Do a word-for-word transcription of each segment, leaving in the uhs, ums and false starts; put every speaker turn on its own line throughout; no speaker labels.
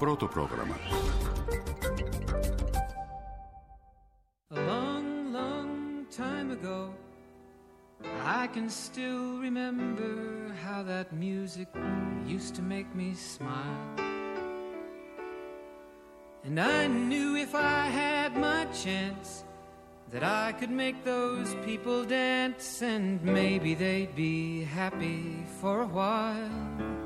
Πρώτο πρόγραμμα.
A long, long time ago, I can still remember how that music used to make me smile. And I knew if I had my chance that I could make those people dance, and maybe they'd be happy for a while.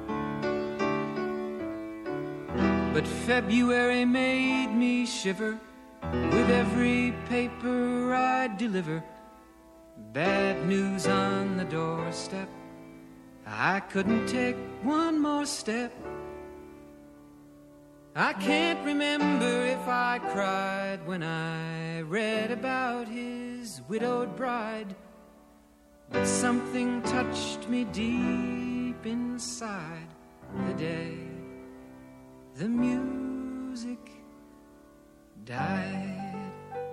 But February made me shiver with every paper I'd deliver. Bad news on the doorstep, I couldn't take one more step. I can't remember if I cried when I read about his widowed bride, but something touched me deep inside the day the music died.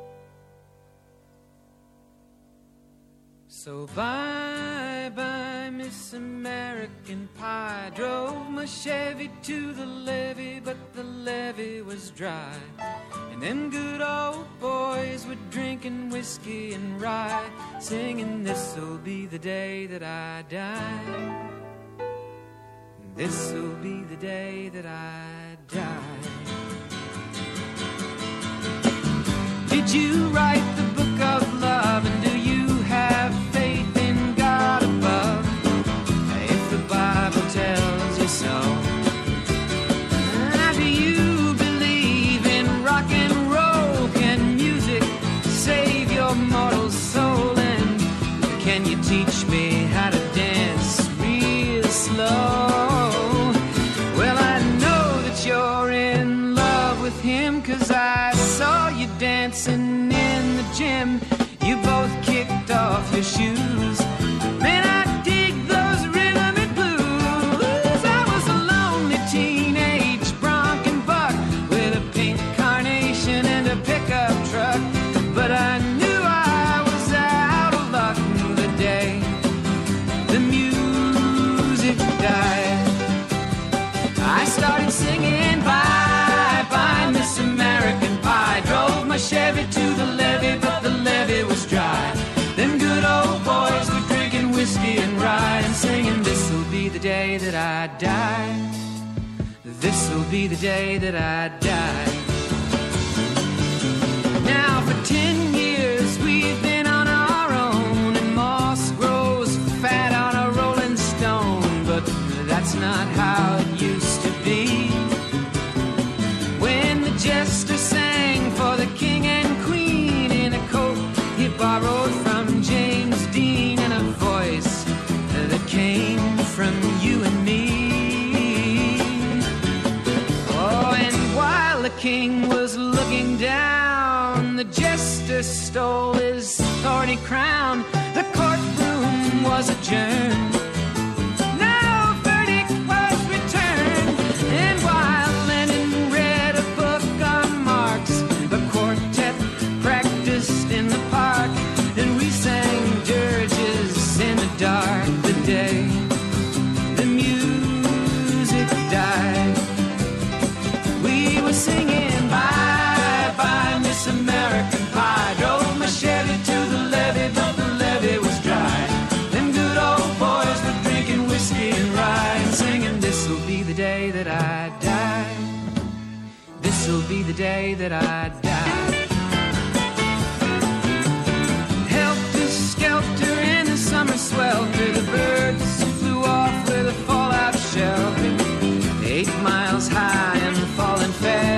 So bye bye Miss American Pie, drove my Chevy to the levee, but the levee was dry. And them good old boys were drinking whiskey and rye, singing this'll be the day that I die. This'll be the day that I die. Did you write the book of love, and do you have faith in God above? If the Bible tells you so. Now do you believe in rock and roll? Can music save your mortal soul? And can you teach me how to dance real slow? Well, I know that you're in love with him, 'cause I saw you dancing in the gym. You both kicked off your shoes. Man, I dig those rhythm and blues. I was a lonely teenage bronc and buck with a pink carnation and a pickup truck, but I knew I was out of luck the day the music died. I started singing bye bye Miss American Pie, drove my Chevy to the levee, but the levee was dry. Them good old boys were drinking whiskey and rye, and singing this'll be the day that I die. This'll be the day that I die. Now for ten years we've been on our own, and moss grows fat on a rolling stone, but that's not how it used to be. When the jester sang for the king and queen in a coat he borrowed from James Dean, and a voice that came from you and me. Oh, and while the king was looking down, the jester stole his thorny crown. The courtroom was adjourned. In the park, and we sang dirges in the dark the day the music died. We were singing bye bye Miss American Pie, drove my Chevy to the levee, but the levee was dry. Them good old boys were drinking whiskey and rye, and singing this'll be the day that I die. This'll be the day that I die. Skelter in the summer swelter, the birds flew off with a fallout shelter, eight miles high and falling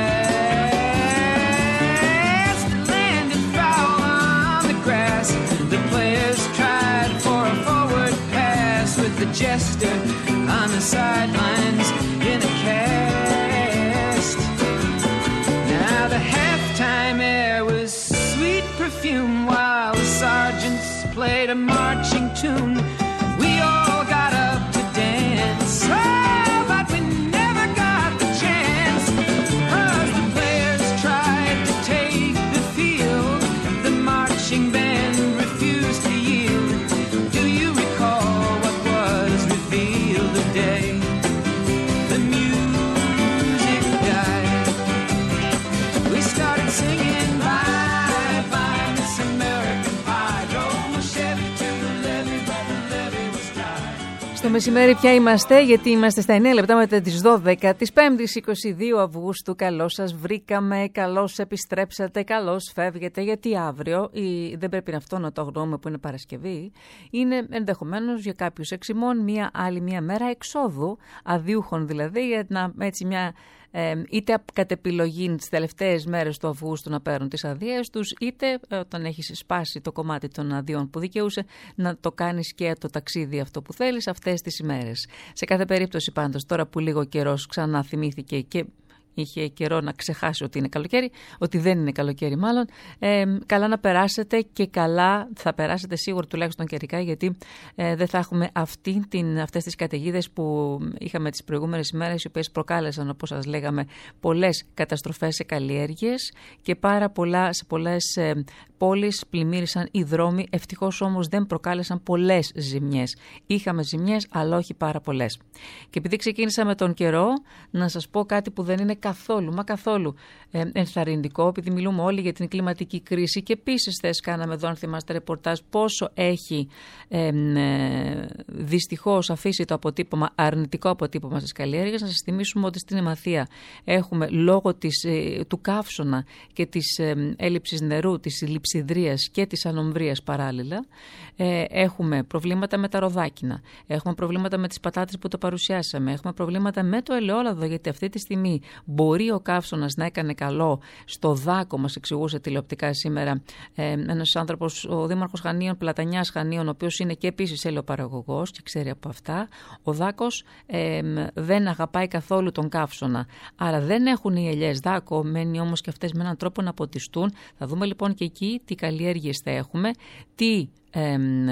fast. It landed foul on the grass. The players tried for a forward pass, with the jester on the sidelines in a cast. Now the halftime air was sweet perfume, while the sergeants played a marching tune. We all got up to dance, oh, but we never got the chance, 'cause the players tried to take the field. The marching band refused to yield. Do you recall what was revealed the day the music died?
μεσημέρι πια είμαστε, γιατί είμαστε στα εννέα λεπτά μετά τις δώδεκα της Πέμπτης είκοσι δύο Αυγούστου. Καλώς σας βρήκαμε, καλώς επιστρέψατε, καλώς φεύγετε, γιατί αύριο, ή, δεν πρέπει αυτό να το αγνοούμε που είναι Παρασκευή, είναι ενδεχομένως για κάποιους εξημών μια άλλη μια μέρα εξόδου, αδιούχων δηλαδή, για να έτσι μια... Ε, είτε κατ' επιλογή τις τελευταίες μέρες του Αυγούστου να παίρνουν τις αδείες τους, είτε όταν έχεις σπάσει το κομμάτι των αδειών που δικαιούσε να το κάνεις και το ταξίδι αυτό που θέλεις αυτές τις ημέρες. Σε κάθε περίπτωση πάντως, τώρα που λίγο καιρός ξανά θυμήθηκε και είχε καιρό να ξεχάσει ότι είναι καλοκαίρι, ότι δεν είναι καλοκαίρι μάλλον, ε, καλά να περάσετε, και καλά θα περάσετε σίγουρα τουλάχιστον καιρικά, γιατί ε, δεν θα έχουμε αυτή την, αυτές τις καταιγίδες που είχαμε τις προηγούμενες ημέρες, οι οποίες προκάλεσαν, όπως σας λέγαμε, πολλές καταστροφές σε καλλιέργειες και πάρα πολλά, σε πολλές ε, πόλεις πλημμύρισαν οι δρόμοι. Ευτυχώς όμως δεν προκάλεσαν πολλές ζημιές. Είχαμε ζημιές, αλλά όχι πάρα πολλές. Και επειδή ξεκίνησα με τον καιρό, να σας πω κάτι που δεν είναι καθόλου, μα καθόλου ε, ενθαρρυντικό, επειδή μιλούμε όλοι για την κλιματική κρίση, και επίσης θες κάναμε εδώ, αν θυμάστε, ρεπορτάζ πόσο έχει ε, ε, δυστυχώς αφήσει το αποτύπωμα, αρνητικό αποτύπωμα στις καλλιέργειες. Να σας θυμίσουμε ότι στην Εμαθία έχουμε, λόγω της, ε, του καύσωνα και της ε, έλλειψης νερού, της λειψιδρίας και της ανομβρίας παράλληλα, ε, έχουμε προβλήματα με τα ροδάκινα, έχουμε προβλήματα με τις πατάτες που το παρουσιάσαμε, έχουμε προβλήματα με το ελαιόλαδο, γιατί αυτή τη στιγμή μπορεί ο καύσωνας να έκανε καλό στο δάκο, μας εξηγούσε τηλεοπτικά σήμερα ε, ένας άνθρωπος, ο Δήμαρχος Χανίων, Πλατανιάς Χανίων, ο οποίος είναι και επίσης ελαιοπαραγωγός και ξέρει από αυτά. Ο δάκος ε, δεν αγαπάει καθόλου τον καύσωνα, άρα δεν έχουν οι ελιές δάκο, μένει όμως και αυτές με έναν τρόπο να ποτιστούν. Θα δούμε λοιπόν και εκεί τι καλλιέργειες θα έχουμε, τι Ε,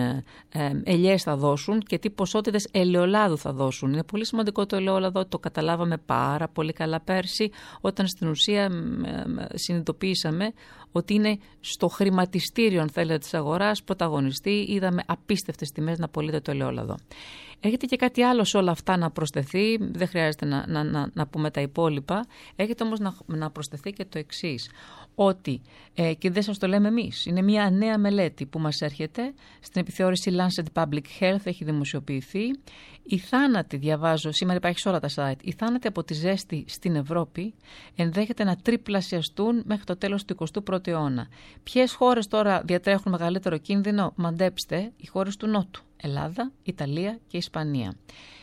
ε, ελιές θα δώσουν και τι ποσότητες ελαιολάδου θα δώσουν. Είναι πολύ σημαντικό το ελαιόλαδο, το καταλάβαμε πάρα πολύ καλά πέρσι, όταν στην ουσία ε, συνειδητοποίησαμε ότι είναι στο χρηματιστήριο, αν θέλετε, της αγοράς πρωταγωνιστή. Είδαμε απίστευτες τιμές να πωλείται το ελαιόλαδο. Έχετε και κάτι άλλο σε όλα αυτά να προσθεθεί, δεν χρειάζεται να, να, να, να πούμε τα υπόλοιπα. Έχετε όμως να, να προσθεθεί και το εξής, ότι, ε, και δεν σας το λέμε εμείς, είναι μια νέα μελέτη που μας έρχεται στην επιθεώρηση Lancet Public Health, έχει δημοσιοποιηθεί. Οι θάνατοι, διαβάζω, σήμερα υπάρχει σε όλα τα site, οι θάνατοι από τη ζέστη στην Ευρώπη ενδέχεται να τριπλασιαστούν μέχρι το τέλος του εικοστού πρώτου αιώνα. Ποιες χώρες τώρα διατρέχουν μεγαλύτερο κίνδυνο? Μαντέψτε, οι χώρες του Νότου. Ελλάδα, Ιταλία και Ισπανία.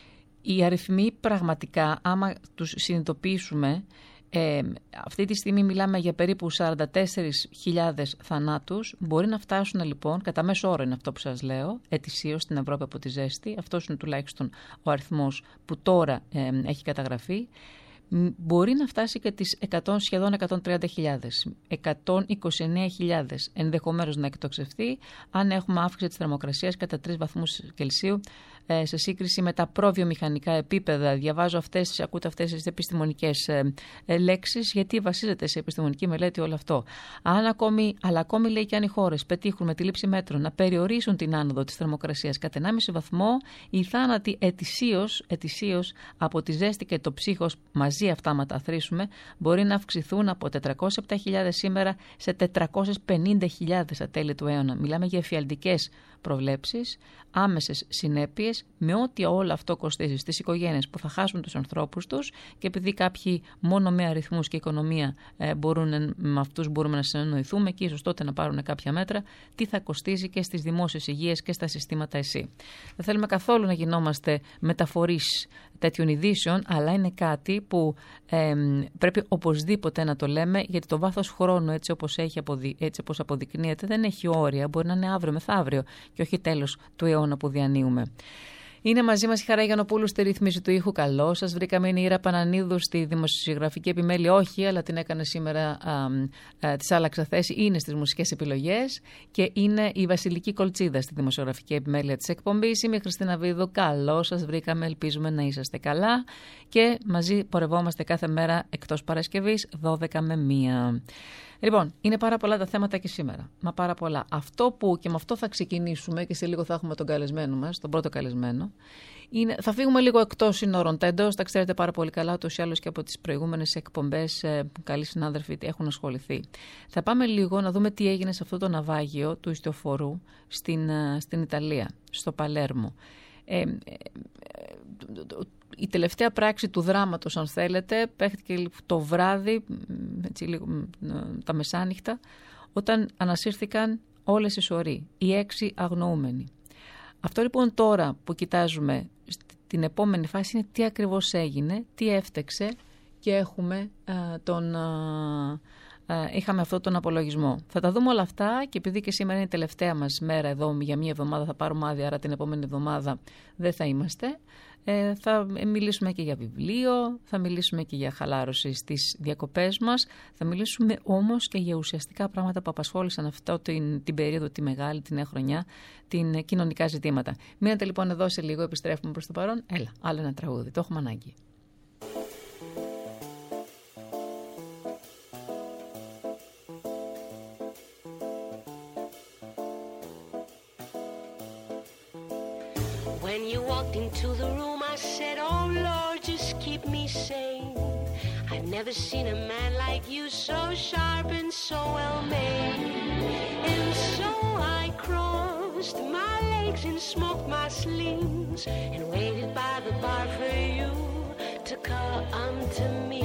Οι αριθμοί πραγματικά, άμα τους συνειδητοποιήσουμε, ε, αυτή τη στιγμή μιλάμε για περίπου σαράντα τέσσερις χιλιάδες θανάτους. Μπορεί να φτάσουν λοιπόν, κατά μέσο όρο είναι αυτό που σας λέω, ετησίως στην Ευρώπη από τη ζέστη. Αυτός είναι τουλάχιστον ο αριθμός που τώρα ε, έχει καταγραφεί. Μπορεί να φτάσει και τις εκατό, σχεδόν εκατόν τριάντα χιλιάδες, εκατόν είκοσι εννέα χιλιάδες, ενδεχομένως να εκτοξευθεί αν έχουμε αύξηση της θερμοκρασίας κατά τρεις βαθμούς Κελσίου ε, σε σύγκριση με τα προβιομηχανικά επίπεδα. Διαβάζω αυτές, ακούτε αυτές τις επιστημονικές ε, ε, λέξεις, γιατί βασίζεται σε επιστημονική μελέτη όλο αυτό. Αν ακόμη, αλλά ακόμη λέει και αν οι χώρες πετύχουν με τη λήψη μέτρων να περιορίσουν την άνοδο της θερμοκρασίας κατά ενάμιση βαθμό, οι θάνατοι ετησίως, ετησίως από τη ζέστη και το ψύχος μαζί αυτά μεταθρήσουμε, μπορεί να αυξηθούν από τετρακόσιες επτά χιλιάδες σήμερα σε τετρακόσιες πενήντα χιλιάδες στα τέλη του αιώνα. Μιλάμε για εφιαλτικές προβλέψεις, άμεσες συνέπειες, με ό,τι όλο αυτό κοστίζει στις οικογένειες που θα χάσουν τους ανθρώπους τους, και επειδή κάποιοι μόνο με αριθμούς και οικονομία ε, μπορούν, με αυτούς μπορούμε να συνεννοηθούμε και ίσως τότε να πάρουν κάποια μέτρα, τι θα κοστίζει και στις δημόσιες υγείες και στα συστήματα ΕΣΥ. Δεν θέλουμε καθόλου να γινόμαστε μεταφορείς τέτοιων ειδήσεων, αλλά είναι κάτι που ε, πρέπει οπωσδήποτε να το λέμε, γιατί το βάθος χρόνου, έτσι όπως, έχει αποδει... έτσι όπως αποδεικνύεται, δεν έχει όρια. Μπορεί να είναι αύριο μεθαύριο και όχι τέλος του αιώνα που διανύουμε. Είναι μαζί μας η Χαρά Γιαννοπούλου στη ρύθμιση του ήχου. Καλώς σας βρήκαμε. Είναι η Ήρα Πανανίδου στη δημοσιογραφική επιμέλεια. Όχι, αλλά την έκανε σήμερα, α, α, της άλλαξα θέση. Είναι στις μουσικές επιλογές και είναι η Βασιλική Κολτσίδα στη δημοσιογραφική επιμέλεια της εκπομπής. Είμαι η Χριστίνα Βίδου. Καλώς σας βρήκαμε. Ελπίζουμε να είσαστε καλά. Και μαζί πορευόμαστε κάθε μέρα εκτός Παρασκευής, δώδεκα με μία. Λοιπόν, είναι πάρα πολλά τα θέματα και σήμερα. Μα πάρα πολλά. Αυτό που, και με αυτό θα ξεκινήσουμε, και σε λίγο θα έχουμε τον καλεσμένο μας, τον πρώτο καλεσμένο, είναι, θα φύγουμε λίγο εκτός συνόρων τέντος. Τα ξέρετε πάρα πολύ καλά, ούτως ή άλλως και από τις προηγούμενες εκπομπές. Ε, καλοί συνάδελφοι έχουν ασχοληθεί. Θα πάμε λίγο να δούμε τι έγινε σε αυτό το ναυάγιο του ιστιοφορού στην, στην Ιταλία, στο Παλέρμο. Ε, ε, η τελευταία πράξη του δράματος, αν θέλετε, παίχτηκε το βράδυ, έτσι, λίγο, τα μεσάνυχτα, όταν ανασύρθηκαν όλες οι σωροί, οι έξι αγνοούμενοι. Αυτό λοιπόν τώρα που κοιτάζουμε την επόμενη φάση είναι τι ακριβώς έγινε, τι έφτεξε και έχουμε α, τον... Α, είχαμε αυτόν τον απολογισμό. Θα τα δούμε όλα αυτά και επειδή και σήμερα είναι η τελευταία μας μέρα εδώ, για μία εβδομάδα θα πάρουμε άδεια, άρα την επόμενη εβδομάδα δεν θα είμαστε. Ε, θα μιλήσουμε και για βιβλίο, θα μιλήσουμε και για χαλάρωση στις διακοπές μας, θα μιλήσουμε όμως και για ουσιαστικά πράγματα που απασχόλησαν αυτό την, την περίοδο, τη μεγάλη, την νέα χρονιά, την κοινωνικά ζητήματα. Μείνετε λοιπόν εδώ, σε λίγο επιστρέφουμε προς το παρόν. Έλα, άλλο ένα τραγούδι, το έχουμε ανάγκη.
When you walked into the room, I said, oh Lord, just keep me sane. I've never seen a man like you, so sharp and so well made. And so I crossed my legs and smoked my sleeves and waited by the bar for you to come to me.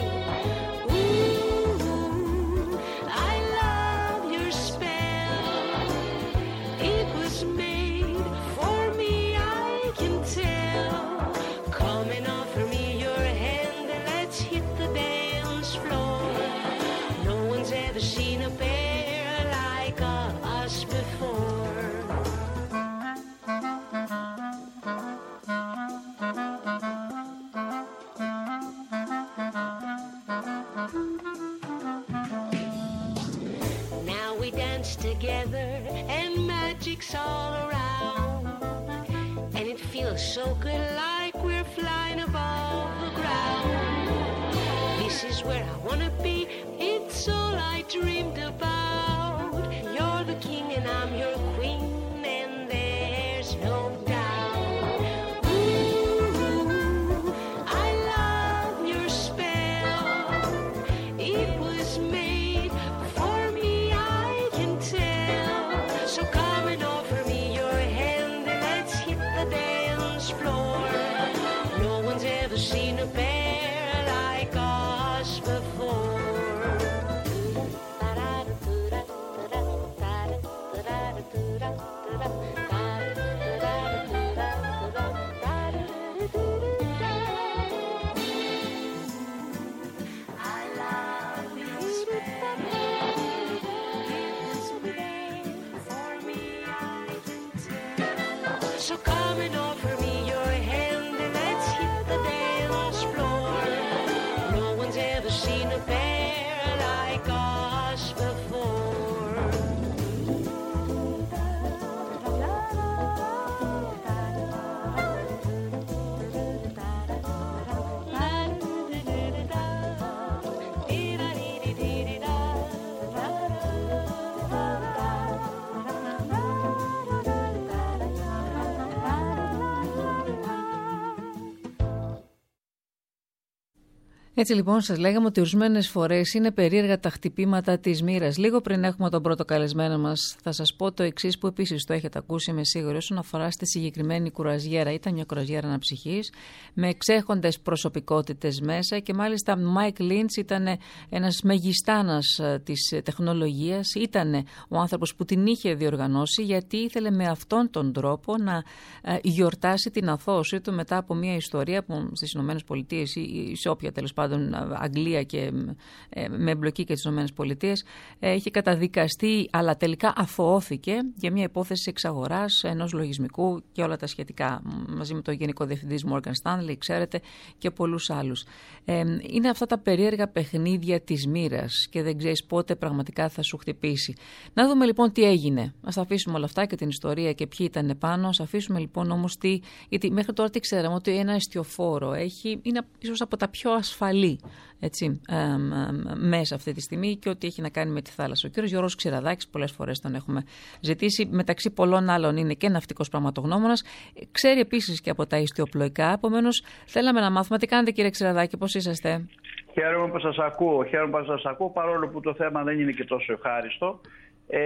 Ooh, I love your spell. It was made for me, I can tell. Come and offer me your hand and let's hit the dance floor. No one's ever seen a pair like us before. Now we dance together and magic's all around. And it feels so good, like we're flying above the ground. This is where I wanna be, it's all I dreamed about. You're the king and I'm your queen, and there's no doubt. Ooh, I love your spell. It was made for me, I can tell. So come and offer me your hand and let's hit the dance floor. No one's ever seen a pair like us before. I love your spell. It was made for me, I can tell. So come and offer me your hand and let's hit the dance floor. No one's ever seen a pair like us before.
Έτσι λοιπόν σας λέγαμε ότι ορισμένες φορές είναι περίεργα τα χτυπήματα της μοίρας. Λίγο πριν έχουμε τον πρώτο καλεσμένο μας, θα σας πω το εξής που επίσης το έχετε ακούσει, είμαι σίγουρη, όσον αφορά στη συγκεκριμένη κουραζιέρα. Ήταν μια κουραζιέρα αναψυχής με εξέχοντες προσωπικότητες μέσα και μάλιστα Μάικ Λίντς ήταν ένας μεγιστάνας της τεχνολογίας, ήταν ο άνθρωπος που την είχε διοργανώσει γιατί ήθελε με αυτόν τον τρόπο να γιορτάσει την αθώωση του μετά από μια ιστορία που στις Ηνωμένες Πολιτείες ή σε όποια τέλος πάντων Αγγλία και με εμπλοκή και τις Ηνωμένες Πολιτείες είχε καταδικαστεί, αλλά τελικά αθωώθηκε για μια υπόθεση εξαγοράς ενός λογισμικού και όλα τα σχετικά, μαζί με τον Γενικό Διευθυντή Morgan Stanley, ξέρετε, και πολλούς άλλους. Είναι αυτά τα περίεργα παιχνίδια της μοίρας και δεν ξέρεις πότε πραγματικά θα σου χτυπήσει. Να δούμε λοιπόν τι έγινε. Ας αφήσουμε όλα αυτά και την ιστορία και ποιοι ήταν πάνω. Ας αφήσουμε λοιπόν όμως τι, γιατί μέχρι τώρα τι ξέραμε, ότι ένα εστιοφόρο έχει, είναι ίσως από τα πιο ασφαλή, έτσι, ε, ε, μέσα αυτή τη στιγμή και ό,τι έχει να κάνει με τη θάλασσα. Ο κύριος Γιώργος Ξηραδάκης, πολλές φορές τον έχουμε ζητήσει, μεταξύ πολλών άλλων είναι και ναυτικός πραγματογνώμονας, ξέρει επίσης και από τα ιστιοπλοϊκά. Επομένως, θέλαμε να μάθουμε τι κάνετε, κύριε Ξηραδάκη, πώς είσαστε?
Χαίρομαι που σας ακούω, χαίρομαι που σας ακούω, παρόλο που το θέμα δεν είναι και τόσο ευχάριστο. Ε,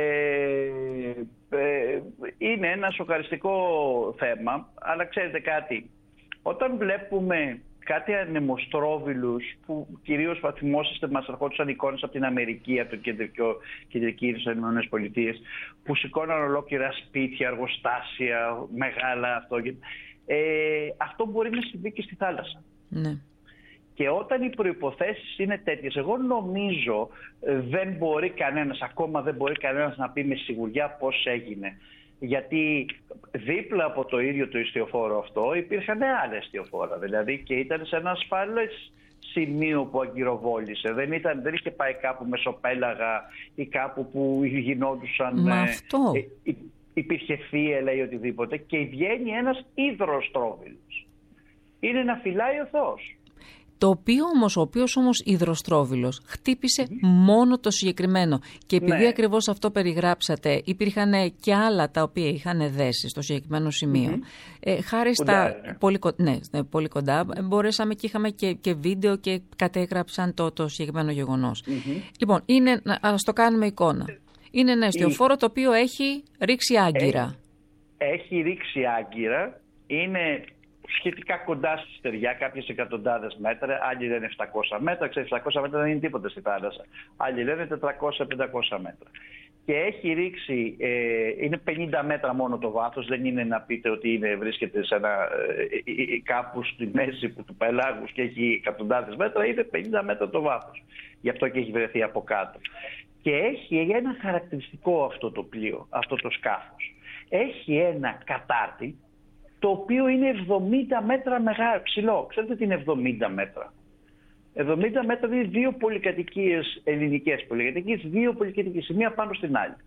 ε, είναι ένα σοκαριστικό θέμα, αλλά ξέρετε κάτι, όταν βλέπουμε κάτι ανεμοστρόβιλους που κυρίως θα θυμόσαστε, μας ερχόντουσαν εικόνες από την Αμερική, από το κεντρικό, κεντρική στις ΗΠΑ, που σηκώναν ολόκληρα σπίτια, εργοστάσια, μεγάλα αυτό. Ε, αυτό μπορεί να συμβεί και στη θάλασσα.
Ναι.
Και όταν οι προϋποθέσεις είναι τέτοιες, εγώ νομίζω δεν μπορεί κανένας, ακόμα δεν μπορεί κανένας να πει με σιγουριά πώς έγινε. Γιατί δίπλα από το ίδιο το ιστιοφόρο αυτό υπήρχαν άλλα ιστιοφόρα. Δηλαδή και ήταν σε ένα ασφαλές σημείο που αγκυροβόλησε. Δεν, ήταν, δεν είχε πάει κάπου μεσοπέλαγα ή κάπου που γινόντουσαν.
Μα αυτό.
Ε, υπήρχε θύελα ή οτιδήποτε. Και βγαίνει ένας υδροστρόβιλος. Είναι να φυλάει ο Θεός.
Το οποίο όμως, ο οποίος όμως υδροστρόβιλος χτύπησε mm-hmm. μόνο το συγκεκριμένο. Και επειδή ναι. ακριβώς αυτό περιγράψατε, υπήρχαν και άλλα τα οποία είχαν δέσει στο συγκεκριμένο σημείο. Mm-hmm. Ε, χάρη στα
κοντά, ναι.
Πολύ, ναι, πολύ κοντά, μπορέσαμε και είχαμε και, και βίντεο και κατέγραψαν το, το συγκεκριμένο γεγονός. Mm-hmm. Λοιπόν, είναι, ας το κάνουμε εικόνα. Είναι ένα ιστιοφόρο το οποίο έχει ρίξει άγκυρα.
Έχει, έχει ρίξει άγκυρα, είναι σχετικά κοντά στη στεριά, κάποιες εκατοντάδες μέτρα, άλλοι λένε επτακόσια μέτρα, ξέρεις, επτακόσια μέτρα δεν είναι τίποτα στη θάλασσα. Άλλοι λένε τετρακόσια πεντακόσια μέτρα. Και έχει ρίξει, ε, είναι πενήντα μέτρα μόνο το βάθος, δεν είναι να πείτε ότι είναι, βρίσκεται σε ένα, ε, κάπου στη μέση του πελάγους και έχει εκατοντάδες μέτρα, είναι πενήντα μέτρα το βάθος. Γι' αυτό και έχει βρεθεί από κάτω. Και έχει ένα χαρακτηριστικό αυτό το πλοίο, αυτό το σκάφος. Έχει ένα κατάρτι, το οποίο είναι εβδομήντα μέτρα μεγάλο, ψηλό. Ξέρετε τι είναι εβδομήντα μέτρα. εβδομήντα μέτρα είναι δύο πολυκατοικίες, ελληνικές πολυκατοικίες, δύο πολυκατοικίες, η μία πάνω στην άλλη.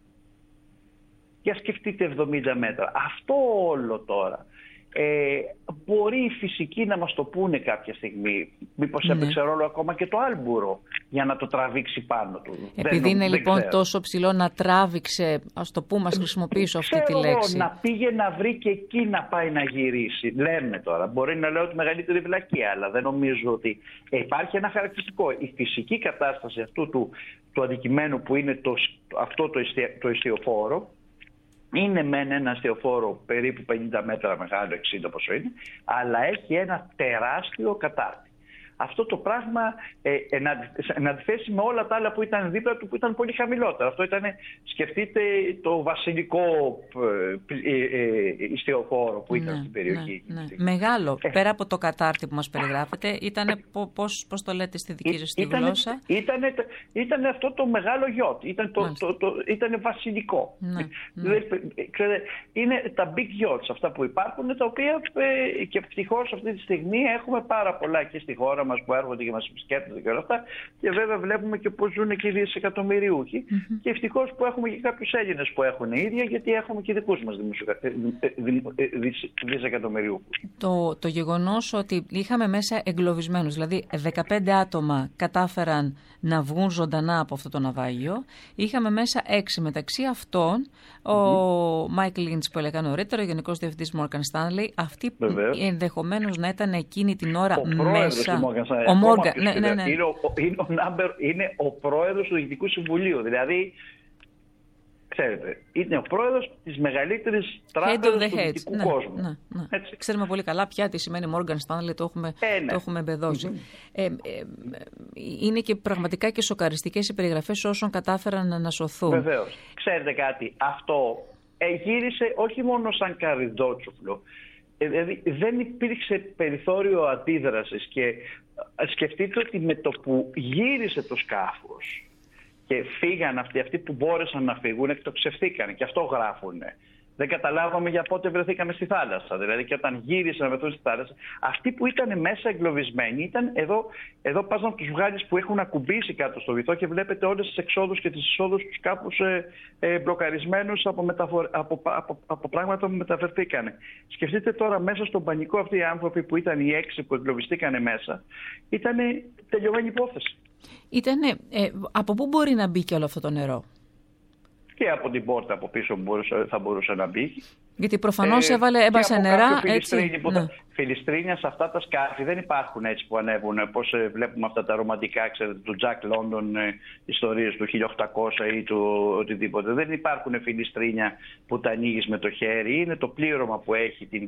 Για σκεφτείτε εβδομήντα μέτρα. Αυτό όλο τώρα ε, μπορεί οι φυσικοί να μας το πούνε κάποια στιγμή. Μήπως ναι. έπαιξε ρόλο ακόμα και το άλμπουρο για να το τραβήξει πάνω του.
Επειδή δεν, είναι δεν λοιπόν ξέρω. τόσο ψηλό να τράβηξε, ας το πούμε, ας χρησιμοποιήσω αυτή τη λέξη.
Να πήγε να βρει και εκεί να πάει να γυρίσει. Λέμε τώρα. Μπορεί να λέω ότι μεγαλύτερη βλακεία, αλλά δεν νομίζω ότι υπάρχει ένα χαρακτηριστικό. Η φυσική κατάσταση αυτού του, του αντικειμένου που είναι το, αυτό το, ιστιο, το ιστιοφόρο, είναι μεν ένα istioφόρο περίπου πενήντα μέτρα μεγάλο, εξήντα πόσο είναι, αλλά έχει ένα τεράστιο κατάρτι. Αυτό το πράγμα ε, εν αντιθέσει με όλα τα άλλα που ήταν δίπλα του που ήταν πολύ χαμηλότερα. Αυτό ήταν, σκεφτείτε, το βασιλικό ε, ε, ιστιοφόρο που ήταν ναι, στην περιοχή.
Ναι, ναι. Μεγάλο, ε. πέρα από το κατάρτι που μας περιγράφετε, ήταν, πώς, πώς το λέτε στη δική σας τη γλώσσα?
Ήταν, ήταν αυτό το μεγάλο γιότ, ήταν, το, το, το, ήταν βασιλικό. Ναι, ναι. Ξέρετε, είναι τα big yachts αυτά που υπάρχουν, τα οποία ε, και ευτυχώς αυτή τη στιγμή έχουμε πάρα πολλά και στη χώρα μας που έρχονται και μας επισκέπτονται και όλα αυτά, και βέβαια βλέπουμε και πώς ζουν και οι δισεκατομμυριούχοι. Mm-hmm. Και ευτυχώς που έχουμε και κάποιους Έλληνες που έχουν ίδια, γιατί έχουμε και δικούς μας δισεκατομμυριούχους.
Το, το γεγονός ότι είχαμε μέσα εγκλωβισμένους, δηλαδή δεκαπέντε άτομα κατάφεραν να βγουν ζωντανά από αυτό το ναυάγιο, είχαμε μέσα έξι, μεταξύ αυτών mm-hmm. ο Μάικλ Λίντς που έλεγα νωρίτερα, ο Γενικός Διευθυντής Morgan Stanley, αυτοί που ενδεχομένως να ήταν εκείνη την ώρα
ο
μέσα.
Ο Μόργαν, ναι, ναι, ναι. Είναι, ο, είναι, ο Νάμπερ, είναι ο πρόεδρος του Διοικητικού Συμβουλίου. Δηλαδή, ξέρετε, είναι ο πρόεδρος της μεγαλύτερης τράπεζας του δυτικού ναι, κόσμου.
Ναι, ναι. Έτσι. Ξέρουμε πολύ καλά πια τι σημαίνει Morgan Stanley, το έχουμε, ε, ναι. το έχουμε εμπεδώσει. Mm-hmm. Ε, ε, είναι και πραγματικά και σοκαριστικές οι περιγραφές όσων κατάφεραν να ανασωθούν.
Βεβαίως. Ξέρετε κάτι, αυτό ε, γύρισε όχι μόνο σαν καρυδότσουφλο. Δηλαδή δεν υπήρξε περιθώριο αντίδρασης και σκεφτείτε ότι με το που γύρισε το σκάφος και φύγαν αυτοί, αυτοί που μπόρεσαν να φύγουν, εκτοξευθήκαν και αυτό γράφουνε. Δεν καταλάβαμε για πότε βρεθήκαμε στη θάλασσα. Δηλαδή και όταν γύρισαν να βρεθούν στη θάλασσα, αυτοί που ήταν μέσα εγκλωβισμένοι ήταν εδώ, εδώ πας να τους βγάλεις που έχουν ακουμπήσει κάτω στο βυθό και βλέπετε όλες τις εξόδους και τις εισόδους τους κάπως ε, ε, μπλοκαρισμένους από, μεταφορ... από, από, από πράγματα που μεταφερθήκανε. Σκεφτείτε τώρα μέσα στον πανικό αυτοί οι άνθρωποι που ήταν οι έξι που εγκλωβιστήκανε μέσα, ήταν τελειωμένη υπόθεση.
Ήτανε, ε, από πού μπορεί να μπει και όλο αυτό το νερό?
Και από την πόρτα από πίσω μπορούσε, θα μπορούσε να μπει.
Γιατί προφανώς
Ε,
έβαλε, έμπασε
και από
νερά,
κάποιο
έτσι.
φιλιστρίνι που
Ναι.
τα- Φιλιστρίνια σε αυτά τα σκάφη δεν υπάρχουν έτσι που ανέβουν. Πώς ε, βλέπουμε αυτά τα ρομαντικά, ξέρετε, του Jack London, ε, ιστορίες του χίλια οκτακόσια ή του οτιδήποτε. Δεν υπάρχουν φιλιστρίνια που τα ανοίγεις με το χέρι. Είναι το πλήρωμα που έχει την,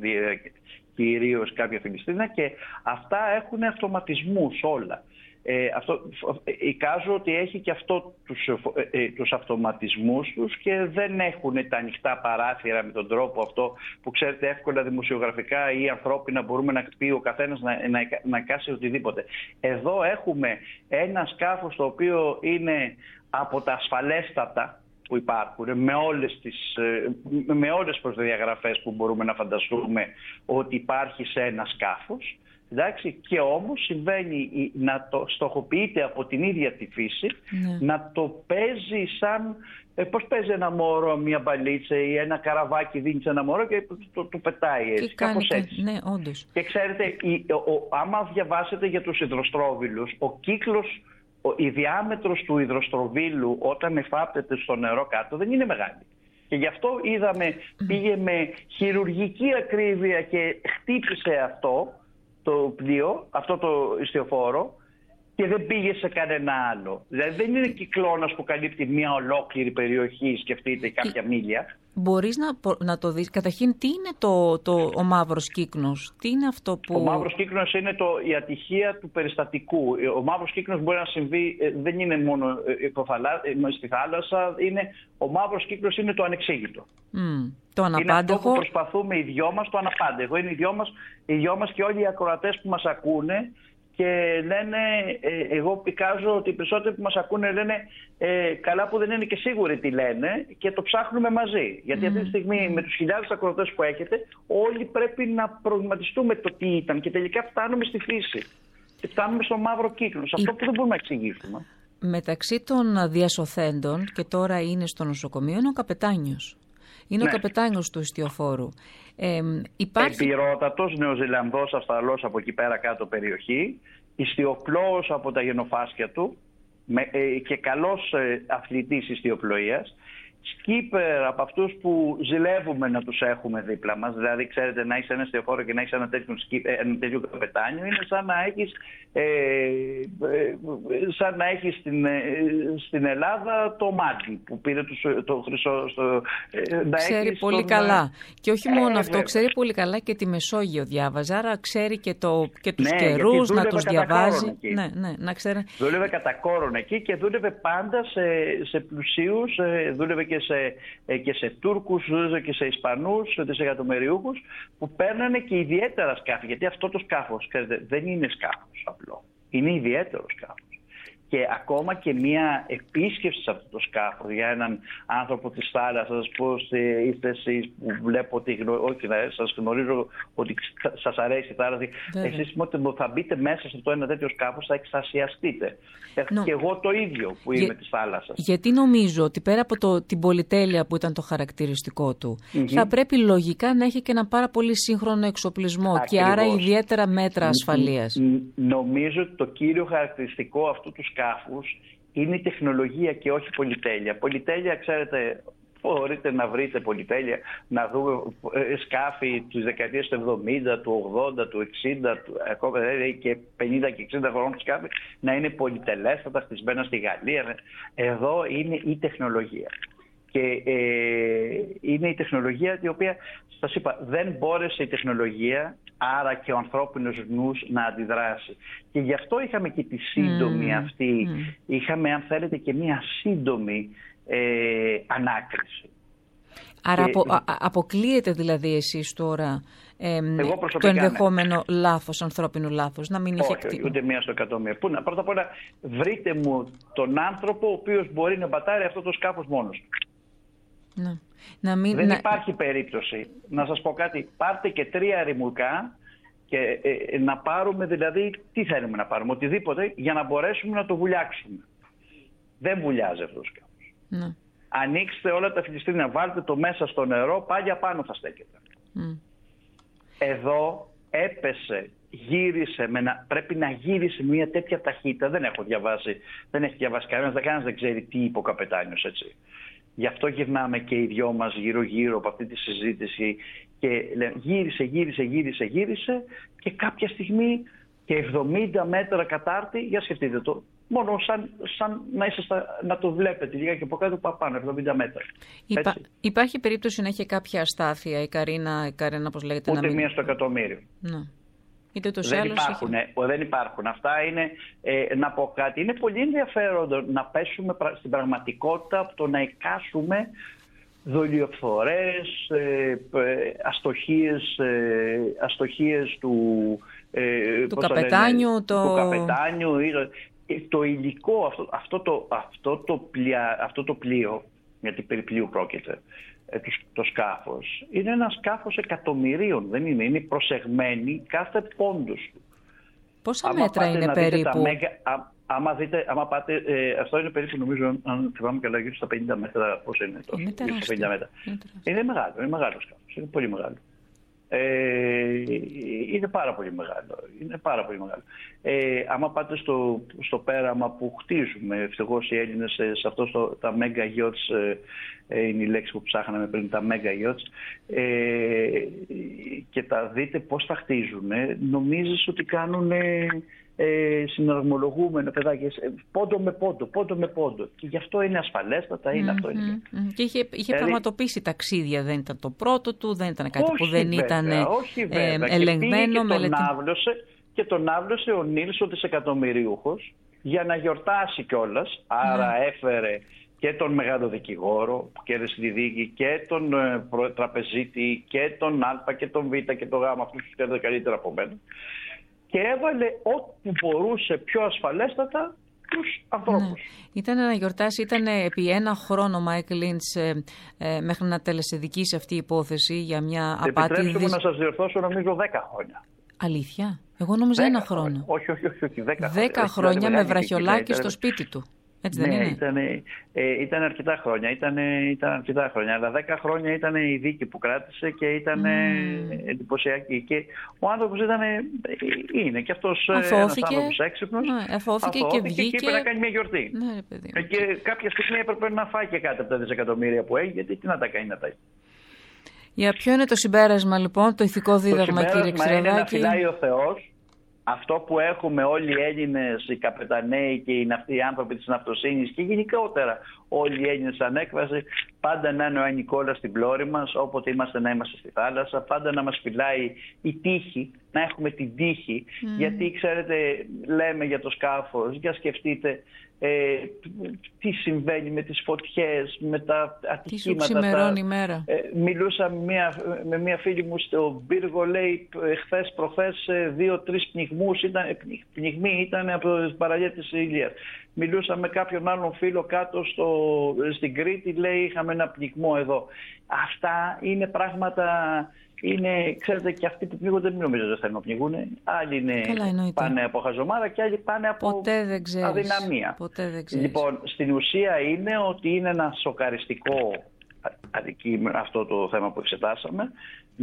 κυρίως κάποια φιλιστρίνα, και αυτά έχουν αυτοματισμούς όλα. Ε, αυτό, εικάζω ότι έχει και αυτό τους, ε, τους αυτοματισμούς τους και δεν έχουν τα ανοιχτά παράθυρα με τον τρόπο αυτό που ξέρετε εύκολα δημοσιογραφικά ή ανθρώπινα μπορούμε να πει ο καθένας να, να, να κάσει οτιδήποτε. Εδώ έχουμε ένα σκάφος το οποίο είναι από τα ασφαλέστατα που υπάρχουν, με όλες τις, με όλες τις προδιαγραφές που μπορούμε να φανταστούμε ότι υπάρχει σε ένα σκάφος. Εντάξει, και όμως συμβαίνει να το στοχοποιείται από την ίδια τη φύση, ναι. να το παίζει σαν, ε, πώς παίζει ένα μωρό μια μπαλίτσα ή ένα καραβάκι δίνει σε ένα μωρό και το, το, το πετάει έτσι, κάπως έτσι.
Ναι, όντως.
Και ξέρετε, η, ο, ο, άμα διαβάσετε για τους υδροστρόβιλους, ο κύκλος, ο, η διάμετρος του υδροστροβίλου όταν εφάπτεται στο νερό κάτω δεν είναι μεγάλη. Και γι' αυτό είδαμε, πήγε με χειρουργική ακρίβεια και χτύπησε αυτό το πλοίο, αυτό το ιστιοφόρο, και δεν πήγε σε κανένα άλλο. Δηλαδή δεν είναι κυκλώνας που καλύπτει μια ολόκληρη περιοχή, σκεφτείτε κάποια μίλια.
Μπορείς να, να το δεις, καταρχήν τι είναι το, το, ο μαύρος κύκνος, τι είναι αυτό που...
Ο μαύρος κύκνος είναι το, η ατυχία του περιστατικού. Ο μαύρος κύκνος μπορεί να συμβεί, δεν είναι μόνο στη θάλασσα, είναι, ο μαύρος κύκνος είναι το ανεξήγητο.
Mm, το αναπάντεχο.
Είναι αυτό που προσπαθούμε οι δυο μας, το αναπάντεχο. Είναι οι δυο μας, οι δυο μας και όλοι οι ακροατές που μας ακούνε και λένε, ε, εγώ πικάζω ότι οι περισσότεροι που μας ακούνε λένε ε, καλά που δεν είναι και σίγουροι τι λένε και το ψάχνουμε μαζί. Γιατί mm. αυτή τη στιγμή με τους χιλιάδες ακροατές που έχετε όλοι πρέπει να προβληματιστούμε το τι ήταν και τελικά φτάνουμε στη φύση. Και φτάνουμε στο μαύρο κύκλο, σε αυτό που δεν μπορούμε να εξηγήσουμε.
Μεταξύ των διασωθέντων και τώρα είναι στο νοσοκομείο είναι ο καπετάνιος. Είναι ναι. ο καπετάνιος του ιστιοφόρου. Ε, υπάρχει...
Επιρώτατος, Νεοζηλανδός, Αυστραλός από εκεί πέρα κάτω περιοχή, ιστιοπλώος από τα γενοφάσκια του με, ε, και καλός ε, αθλητής ιστιοπλοείας. Σκίπερ από αυτούς που ζηλεύουμε να τους έχουμε δίπλα μας. Δηλαδή, ξέρετε, να είσαι ένα ιστιοφόρο και να έχεις ένα τέτοιο, ένα τέτοιο καπετάνιο είναι σαν να έχεις, ε, ε, σαν να έχεις στην, ε, στην Ελλάδα το Μάτι που πήρε το, το χρυσό. Στο, ε, να
ξέρει πολύ τον... καλά. Και όχι μόνο ε, αυτό, ε, ξέρει πολύ καλά και τη Μεσόγειο διάβαζε. Άρα ξέρει και, το, και τους ναι, καιρούς να τους διαβάζει. Ναι, ναι, να ξέρει.
Δούλευε κατά κόρον εκεί και δούλευε πάντα σε, σε πλουσίους, δούλευε και σε, και σε Τούρκους και σε Ισπανούς, σε δισεκατομμυριούχους που παίρνανε και ιδιαίτερα σκάφη. Γιατί αυτό το σκάφος, ξέρετε, δεν είναι σκάφος απλό. Είναι ιδιαίτερο σκάφος. Και ακόμα και μια επίσκεψη σε αυτό το σκάφο για έναν άνθρωπο της θάλασσας, πώς είστε εσείς που βλέπω ότι γνω... όχι, σας γνωρίζω ότι σας αρέσει η θάλασσα. Εσείς μόλις θα μπείτε μέσα σε αυτό ένα τέτοιο σκάφος θα εξασιαστείτε. No. Και εγώ το ίδιο που είμαι της θάλασσας.
Γιατί νομίζω ότι πέρα από το, την πολυτέλεια που ήταν το χαρακτηριστικό του, mm-hmm. θα πρέπει λογικά να έχει και ένα πάρα πολύ σύγχρονο εξοπλισμό. Ακριβώς. Και άρα ιδιαίτερα μέτρα ασφαλείας.
Νομίζω ότι το κύριο χαρακτηριστικό αυτού του σκάφους είναι η τεχνολογία και όχι πολυτέλεια. Πολυτέλεια, ξέρετε, μπορείτε να βρείτε πολυτέλεια, να δούμε σκάφη του δεκαετίες του εβδομήντα, του ογδόντα, του εξήντα, του, ακόμα και πενήντα και εξήντα χρόνων σκάφη να είναι πολυτελέστατα, χτισμένα στη Γαλλία. Εδώ είναι η τεχνολογία. Και ε, είναι η τεχνολογία η οποία, σας είπα, δεν μπόρεσε η τεχνολογία, άρα και ο ανθρώπινος νους να αντιδράσει. Και γι' αυτό είχαμε και τη σύντομη mm. αυτή, mm. είχαμε αν θέλετε και μία σύντομη ε, ανάκριση.
Άρα
και...
απο, α, αποκλείεται δηλαδή εσείς τώρα ε, το ενδεχόμενο ναι. λάθος, ανθρώπινου λάθος, να μην είχε
κτήμα. Όχι, ούτε μία στο εκατομμύριο. Πού να, πρώτα απ' όλα βρείτε μου τον άνθρωπο ο οποίος μπορεί να μπατάρει αυτό το σκάφος μόνος του.
Ναι. Να μην,
δεν
να...
υπάρχει περίπτωση. Να σας πω κάτι, πάρτε και τρία ρημουλκά και ε, να πάρουμε δηλαδή, τι θέλουμε να πάρουμε, οτιδήποτε για να μπορέσουμε να το βουλιάξουμε. Δεν βουλιάζει αυτό το σκάφος. Ναι. Ανοίξτε όλα τα φιλιστρίνια, βάλτε το μέσα στο νερό, πάλι απάνω θα στέκεται. Mm. Εδώ έπεσε, γύρισε, με να, πρέπει να γύρισε μια τέτοια ταχύτητα, δεν έχω διαβάσει, δεν έχει διαβάσει κανένας, κανένας δεν ξέρει τι είπε ο καπετάνιος, έτσι. Γι' αυτό γυρνάμε και οι δυο μας γύρω-γύρω από αυτή τη συζήτηση και λέμε γύρισε, γύρισε, γύρισε, γύρισε και κάποια στιγμή και εβδομήντα μέτρα κατάρτι, για σκεφτείτε το, μόνο σαν, σαν να, είσαστε, να το βλέπετε λιγάκι από κάτω από πάνω, εβδομήντα μέτρα.
Υπά, υπάρχει περίπτωση να έχει κάποια αστάθεια η Καρίνα, η Καρίνα πώς λέγεται?
Ούτε
να μην...
μία στο εκατομμύριο.
Ναι. Είτε το
δεν, υπάρχουν, έχει... δεν υπάρχουν. Αυτά είναι, ε, να πω κάτι, είναι πολύ ενδιαφέρον να πέσουμε στην πραγματικότητα από το να εικάσουμε δολιοφθορές, ε, αστοχίες, ε, αστοχίες του, ε,
του καπετάνιου.
Λένε,
το...
του καπετάνιου το υλικό, αυτό, αυτό, το, αυτό, το πλοία, αυτό το πλοίο, γιατί περί πλοίου πρόκειται, το σκάφος, είναι ένα σκάφος εκατομμυρίων, δεν είναι, είναι προσεγμένη κάθε πόντος του.
Πόσα άμα μέτρα είναι περίπου?
Μέγα, α, άμα δείτε, άμα πάτε, ε, αυτό είναι περίπου, νομίζω, αν θυμάμαι καλά, γύρω στα πενήντα μέτρα, πώς είναι τόσο,
είναι τεράστιο.
πενήντα μέτρα. Είναι, είναι μεγάλο, είναι μεγάλο σκάφος, είναι πολύ μεγάλο. Ε, είναι πάρα πολύ μεγάλο. Είναι πάρα πολύ μεγάλο. Ε, άμα πάτε στο, στο πέραμα που χτίζουμε, ευτυχώς οι Έλληνες σε αυτό το, τα mega yachts, ε, είναι η λέξη που ψάχναμε πριν, τα mega yachts, ε, και τα δείτε πώς τα χτίζουν, νομίζεις ότι κάνουν ε, συναρμολογούμενα παιδάκια, πόντο με πόντο, πόντο με πόντο. Και γι' αυτό είναι ασφαλέστατα, είναι mm-hmm. αυτό. Είναι.
Mm-hmm. Και είχε, είχε πραγματοποιήσει ταξίδια, δεν ήταν το πρώτο του, δεν ήταν κάτι
όχι
που δεν
βέβαια,
ήταν
ε,
ελεγμένο.
Και,
μελετη...
τον άβλωσε, και τον άβλωσε ο Νίλς ο δισεκατομμυρίουχος για να γιορτάσει κιόλας, άρα mm. έφερε και τον μεγάλο δικηγόρο που κέρδισε τη δίκη και τον ε, τραπεζίτη και τον Α και τον Β και τον Γ, αυτούς τους κέρδισε καλύτερα από μένα. Και έβαλε ό,τι μπορούσε πιο ασφαλέστατα τους ανθρώπους. Ναι.
Ήταν να γιορτάσει, ήταν επί ένα χρόνο ο Μάικ Λίντς ε, ε, μέχρι να τελεσεδικήσει αυτή η υπόθεση για μια απάτη.
Επιτρέψτε μου να σας διορθώσω, νομίζω δέκα χρόνια.
Αλήθεια? Εγώ νόμιζα ένα χρόνο.
Όχι, όχι, όχι, όχι δέκα,
δέκα χρόνια, χρόνια με βραχιολάκι στο σπίτι του. Έτσι δεν
ναι,
είναι?
Ήταν, ε, ήταν αρκετά χρόνια. Ήταν, ήταν αρκετά χρόνια. Αλλά δέκα χρόνια ήταν η δίκη που κράτησε και ήταν mm. εντυπωσιακή. Και ο άνθρωπος ήταν, είναι και αυτός ένας άνθρωπος έξυπνος.
Ναι, αφώθηκε και βγήκε.
Και είπε να κάνει μια γιορτή.
Ναι, παιδί,
και κάποια στιγμή έπρεπε να φάει και κάτι από τα δισεκατομμύρια που έχει, γιατί τι να τα κάνει να τα έχει.
Για ποιο είναι το συμπέρασμα λοιπόν, το ηθικό δίδαγμα, κύριε Ξηραδάκη?
Είναι να φυλάει ο Θεός. Αυτό που έχουμε όλοι οι Έλληνες, οι καπεταναίοι και οι, ναυτοί, οι άνθρωποι της ναυτοσύνης και γενικότερα όλοι οι Έλληνες σαν έκφραση, πάντα να είναι ο Άι Νικόλας στην πλώρη μας, όποτε είμαστε να είμαστε στη θάλασσα, πάντα να μας φυλάει η τύχη, να έχουμε την τύχη, mm. γιατί ξέρετε λέμε για το σκάφος, για σκεφτείτε ε, τι συμβαίνει με τις φωτιές, με τα ατυχήματα.
Τι σου ξημερώνει η μέρα.
Ε, μιλούσα με μια, με μια φίλη μου στο Πύργο, λέει χθες προχθές δύο-τρεις πνιγμούς, ήταν, πνιγμοί ήταν από τις παραλίες της Ηλίας. Μιλούσα με κάποιον άλλον φίλο κάτω στο, στην Κρήτη, λέει είχαμε ένα πνιγμό εδώ. Αυτά είναι πράγματα, είναι, ξέρετε, και αυτοί που πνίγονται μην νομίζω δεν θέλουν να πνιγούν. Άλλοι είναι, πάνε από χαζομάρα και άλλοι πάνε από
Ποτέ δεν ξέρεις.
αδυναμία.
Ποτέ δεν ξέρεις.
Λοιπόν, στην ουσία είναι ότι είναι ένα σοκαριστικό αντικείμενο αυτό το θέμα που εξετάσαμε.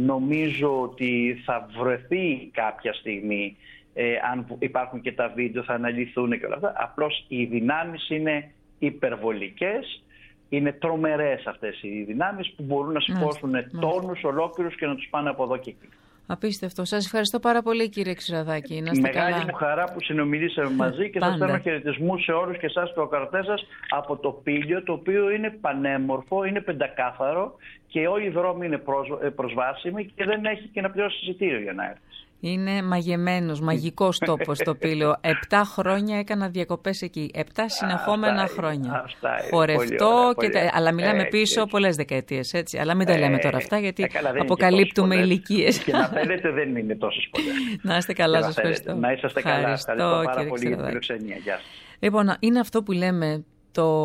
Νομίζω ότι θα βρεθεί κάποια στιγμή, ε, αν υπάρχουν και τα βίντεο θα αναλυθούν και όλα αυτά. Απλώς οι δυνάμεις είναι υπερβολικές. Είναι τρομερές αυτές οι δυνάμεις που μπορούν να σηκώσουν τόνους ολόκληρους και να τους πάνε από εδώ και εκεί.
Απίστευτο. Σας ευχαριστώ πάρα πολύ, κύριε Ξηραδάκη. Να είστε
Μεγάλη
καλά.
μου χαρά που συνομιλήσαμε μαζί και σας στέλνω χαιρετισμούς σε όλους και εσάς του ακροατές σας από το Πήλιο, το οποίο είναι πανέμορφο, είναι πεντακάθαρο και όλοι οι δρόμοι είναι προσβάσιμοι και δεν έχει και να πληρώσει εισιτήριο για να έρθει.
Είναι μαγεμένος, μαγικός τόπος το Πήλιο. Επτά χρόνια έκανα διακοπές εκεί. Επτά συνεχόμενα αυτά χρόνια.
Αυτά
Χορευτό, και τα... αλλά μιλάμε έτσι, πίσω έτσι. πολλές δεκαετίες. Έτσι. Αλλά μην τα λέμε τώρα αυτά, γιατί ε, αποκαλύπτουμε ηλικίες.
Και να θέλετε δεν είναι τόσες πολλές.
Να είστε καλά, σας ευχαριστώ.
Να είσαστε καλά. Ευχαριστώ πάρα πολύ για την φιλοξενία. Γεια σας.
Λοιπόν, είναι αυτό που λέμε το...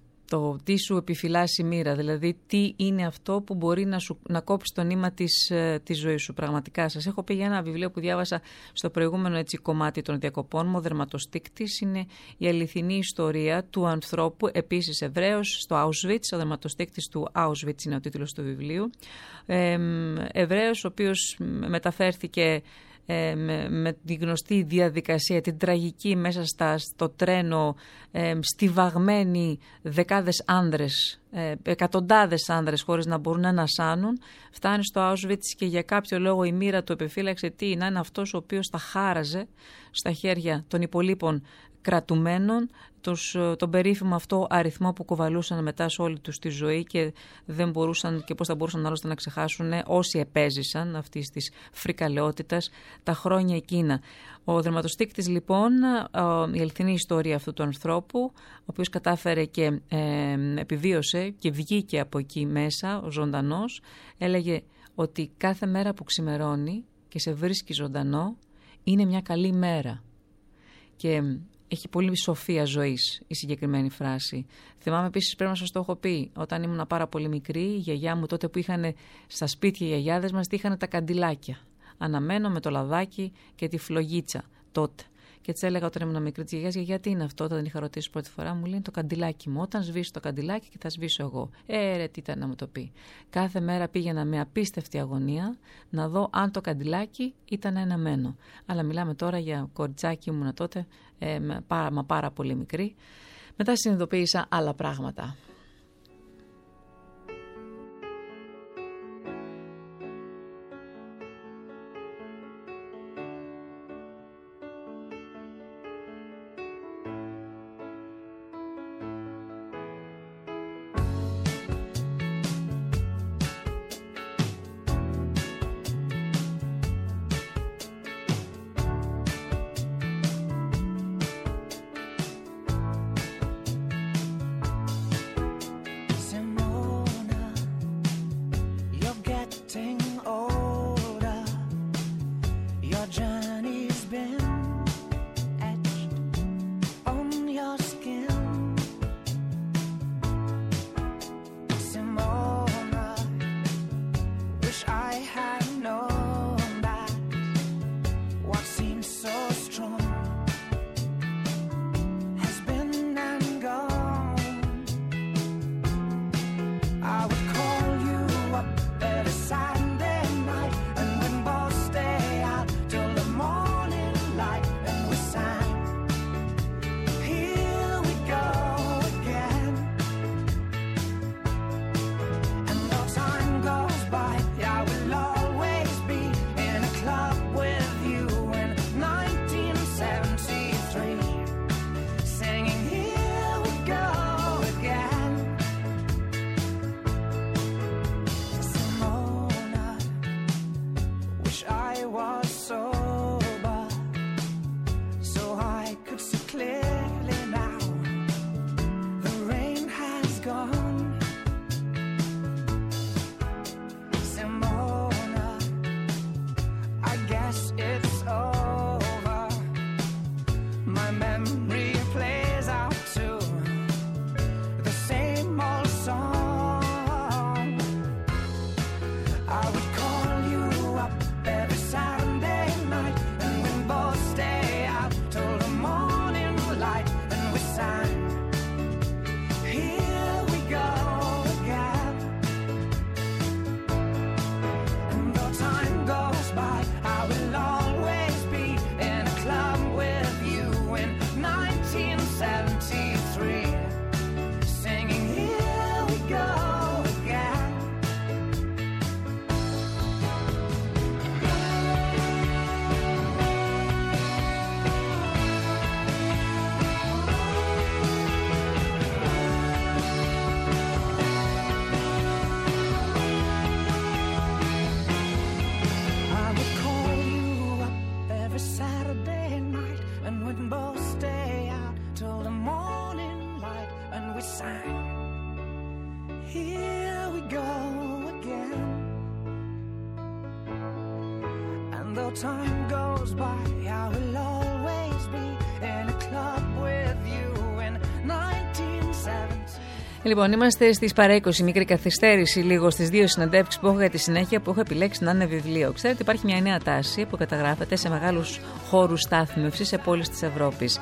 το τι σου επιφυλάσσει η μοίρα, δηλαδή τι είναι αυτό που μπορεί να, σου, να κόψει το νήμα της, της ζωής σου. Πραγματικά σας έχω πει για ένα βιβλίο που διάβασα στο προηγούμενο έτσι, κομμάτι των διακοπών μου, ο Δερματοστίκτης, είναι η αληθινή ιστορία του ανθρώπου, επίσης Εβραίος, στο Auschwitz, ο Δερματοστίκτης του Auschwitz είναι ο τίτλος του βιβλίου, ε, Εβραίος ο οποίος μεταφέρθηκε ε, με, με τη γνωστή διαδικασία, την τραγική μέσα στα, στο τρένο, ε, στιβαγμένοι δεκάδες άνδρες, ε, εκατοντάδες άνδρες χωρίς να μπορούν να ανασάνουν, φτάνει στο Auschwitz και για κάποιο λόγο η μοίρα του επιφύλαξε τι, να είναι αυτός ο οποίος τα χάραζε στα χέρια των υπολείπων κρατουμένων, τους, τον περίφημο αυτό αριθμό που κουβαλούσαν μετά σε όλη τους τη ζωή και δεν μπορούσαν και πώς θα μπορούσαν άλλωστε να ξεχάσουν όσοι επέζησαν αυτής της φρικαλαιότητας τα χρόνια εκείνα. Ο δραματοστίκτης λοιπόν, η αληθινή ιστορία αυτού του ανθρώπου, ο οποίος κατάφερε και ε, επιβίωσε και βγήκε από εκεί μέσα, ο ζωντανός, έλεγε ότι κάθε μέρα που ξημερώνει και σε βρίσκει ζωντανό είναι μια καλή μέρα. Και έχει πολύ σοφία ζωής η συγκεκριμένη φράση. Θυμάμαι επίσης, πρέπει να σας το έχω πει, όταν ήμουν πάρα πολύ μικρή, η γιαγιά μου τότε που είχαν στα σπίτια οι γιαγιάδες μας, είχαν τα καντιλάκια. Αναμένο με το λαδάκι και τη φλογίτσα τότε. Και της έλεγα όταν ήμουν μικρή της γιαγιάς, γιατί είναι αυτό, όταν την είχα ρωτήσει πρώτη φορά, μου λέει το καντιλάκι μου. Όταν σβήσει το καντιλάκι και θα σβήσω εγώ. Ε, ρε, τι ήταν να μου το πει. Κάθε μέρα πήγαινα με απίστευτη αγωνία να δω αν το καντιλάκι ήταν εναμένο. Αλλά μιλάμε τώρα για κοριτσάκι ήμουνα τότε, ε, πάρα, μα πάρα πολύ μικρή. Μετά συνειδητοποίησα άλλα πράγματα.
Time goes by, I will always be in a club with you in nineteen seventy.
Λοιπόν, είμαστε στις παρά είκοσι, μικρή καθυστέρηση λίγο στις δύο συνεντεύξεις που έχω για τη συνέχεια, που έχω επιλέξει να είναι βιβλίο. Ξέρετε, υπάρχει μια νέα τάση που καταγράφεται σε μεγάλους χώρους στάθμευσης σε πόλεις της Ευρώπης.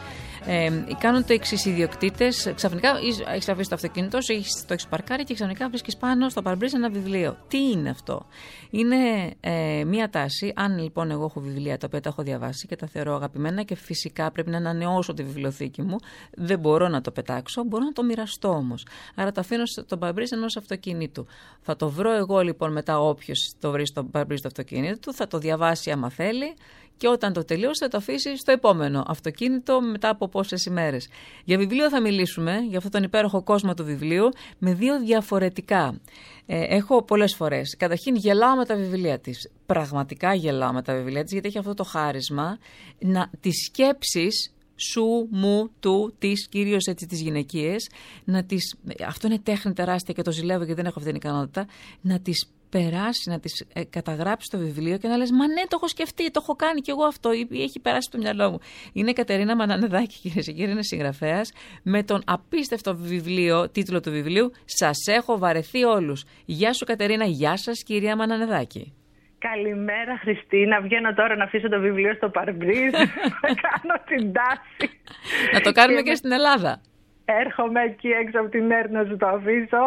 Ε, κάνουν το εξής οι ιδιοκτήτες. Ξαφνικά έχεις αφήσει το αυτοκίνητο σου, έχεις, το έχεις παρκάρει και ξαφνικά βρίσκεις πάνω στο παρμπρίζ ένα βιβλίο. Τι είναι αυτό? Είναι ε, μία τάση. Αν λοιπόν εγώ έχω βιβλία τα οποία τα έχω διαβάσει και τα θεωρώ αγαπημένα και φυσικά πρέπει να ανανεώσω τη βιβλιοθήκη μου, δεν μπορώ να το πετάξω, μπορώ να το μοιραστώ όμως. Άρα το αφήνω στον παρμπρίζ ενός αυτοκινήτου. Θα το βρω εγώ λοιπόν μετά, όποιος το βρει στον παρμπρίζ του αυτοκίνητου, θα το διαβάσει άμα θέλει. Και όταν το τελείωσε θα το αφήσει στο επόμενο αυτοκίνητο μετά από πόσες ημέρες. Για βιβλίο θα μιλήσουμε, για αυτόν τον υπέροχο κόσμο του βιβλίου, με δύο διαφορετικά. Ε, έχω πολλές φορές. Καταρχήν γελάω με τα βιβλία της. Πραγματικά γελάω με τα βιβλία της, γιατί έχει αυτό το χάρισμα να τις σκέψεις σου, μου, του, της, κυρίως έτσι τις γυναικείες, να τις, αυτό είναι τέχνη τεράστια και το ζηλεύω γιατί δεν έχω αυτή την ικανότητα, να τις περάσει, να τις ε, καταγράψει στο βιβλίο και να λες «Μα ναι, το έχω σκεφτεί, το έχω κάνει κι εγώ αυτό, ή, ή έχει περάσει στο μυαλό μου». Είναι η Κατερίνα Μανανεδάκη, κυρίες και κύριοι, είναι συγγραφέας, με τον απίστευτο βιβλίο, τίτλο του βιβλίου «Σας έχω βαρεθεί όλους». Γεια σου Κατερίνα, γεια σας κυρία Μανανεδάκη.
Καλημέρα Χριστίνα, βγαίνω τώρα να αφήσω το βιβλίο στο παρμπρίζ, να κάνω την τάση.
Να το κάνουμε και, και στην Ελλάδα.
Έρχομαι εκεί έξω από την έρνα να σου το αφήσω.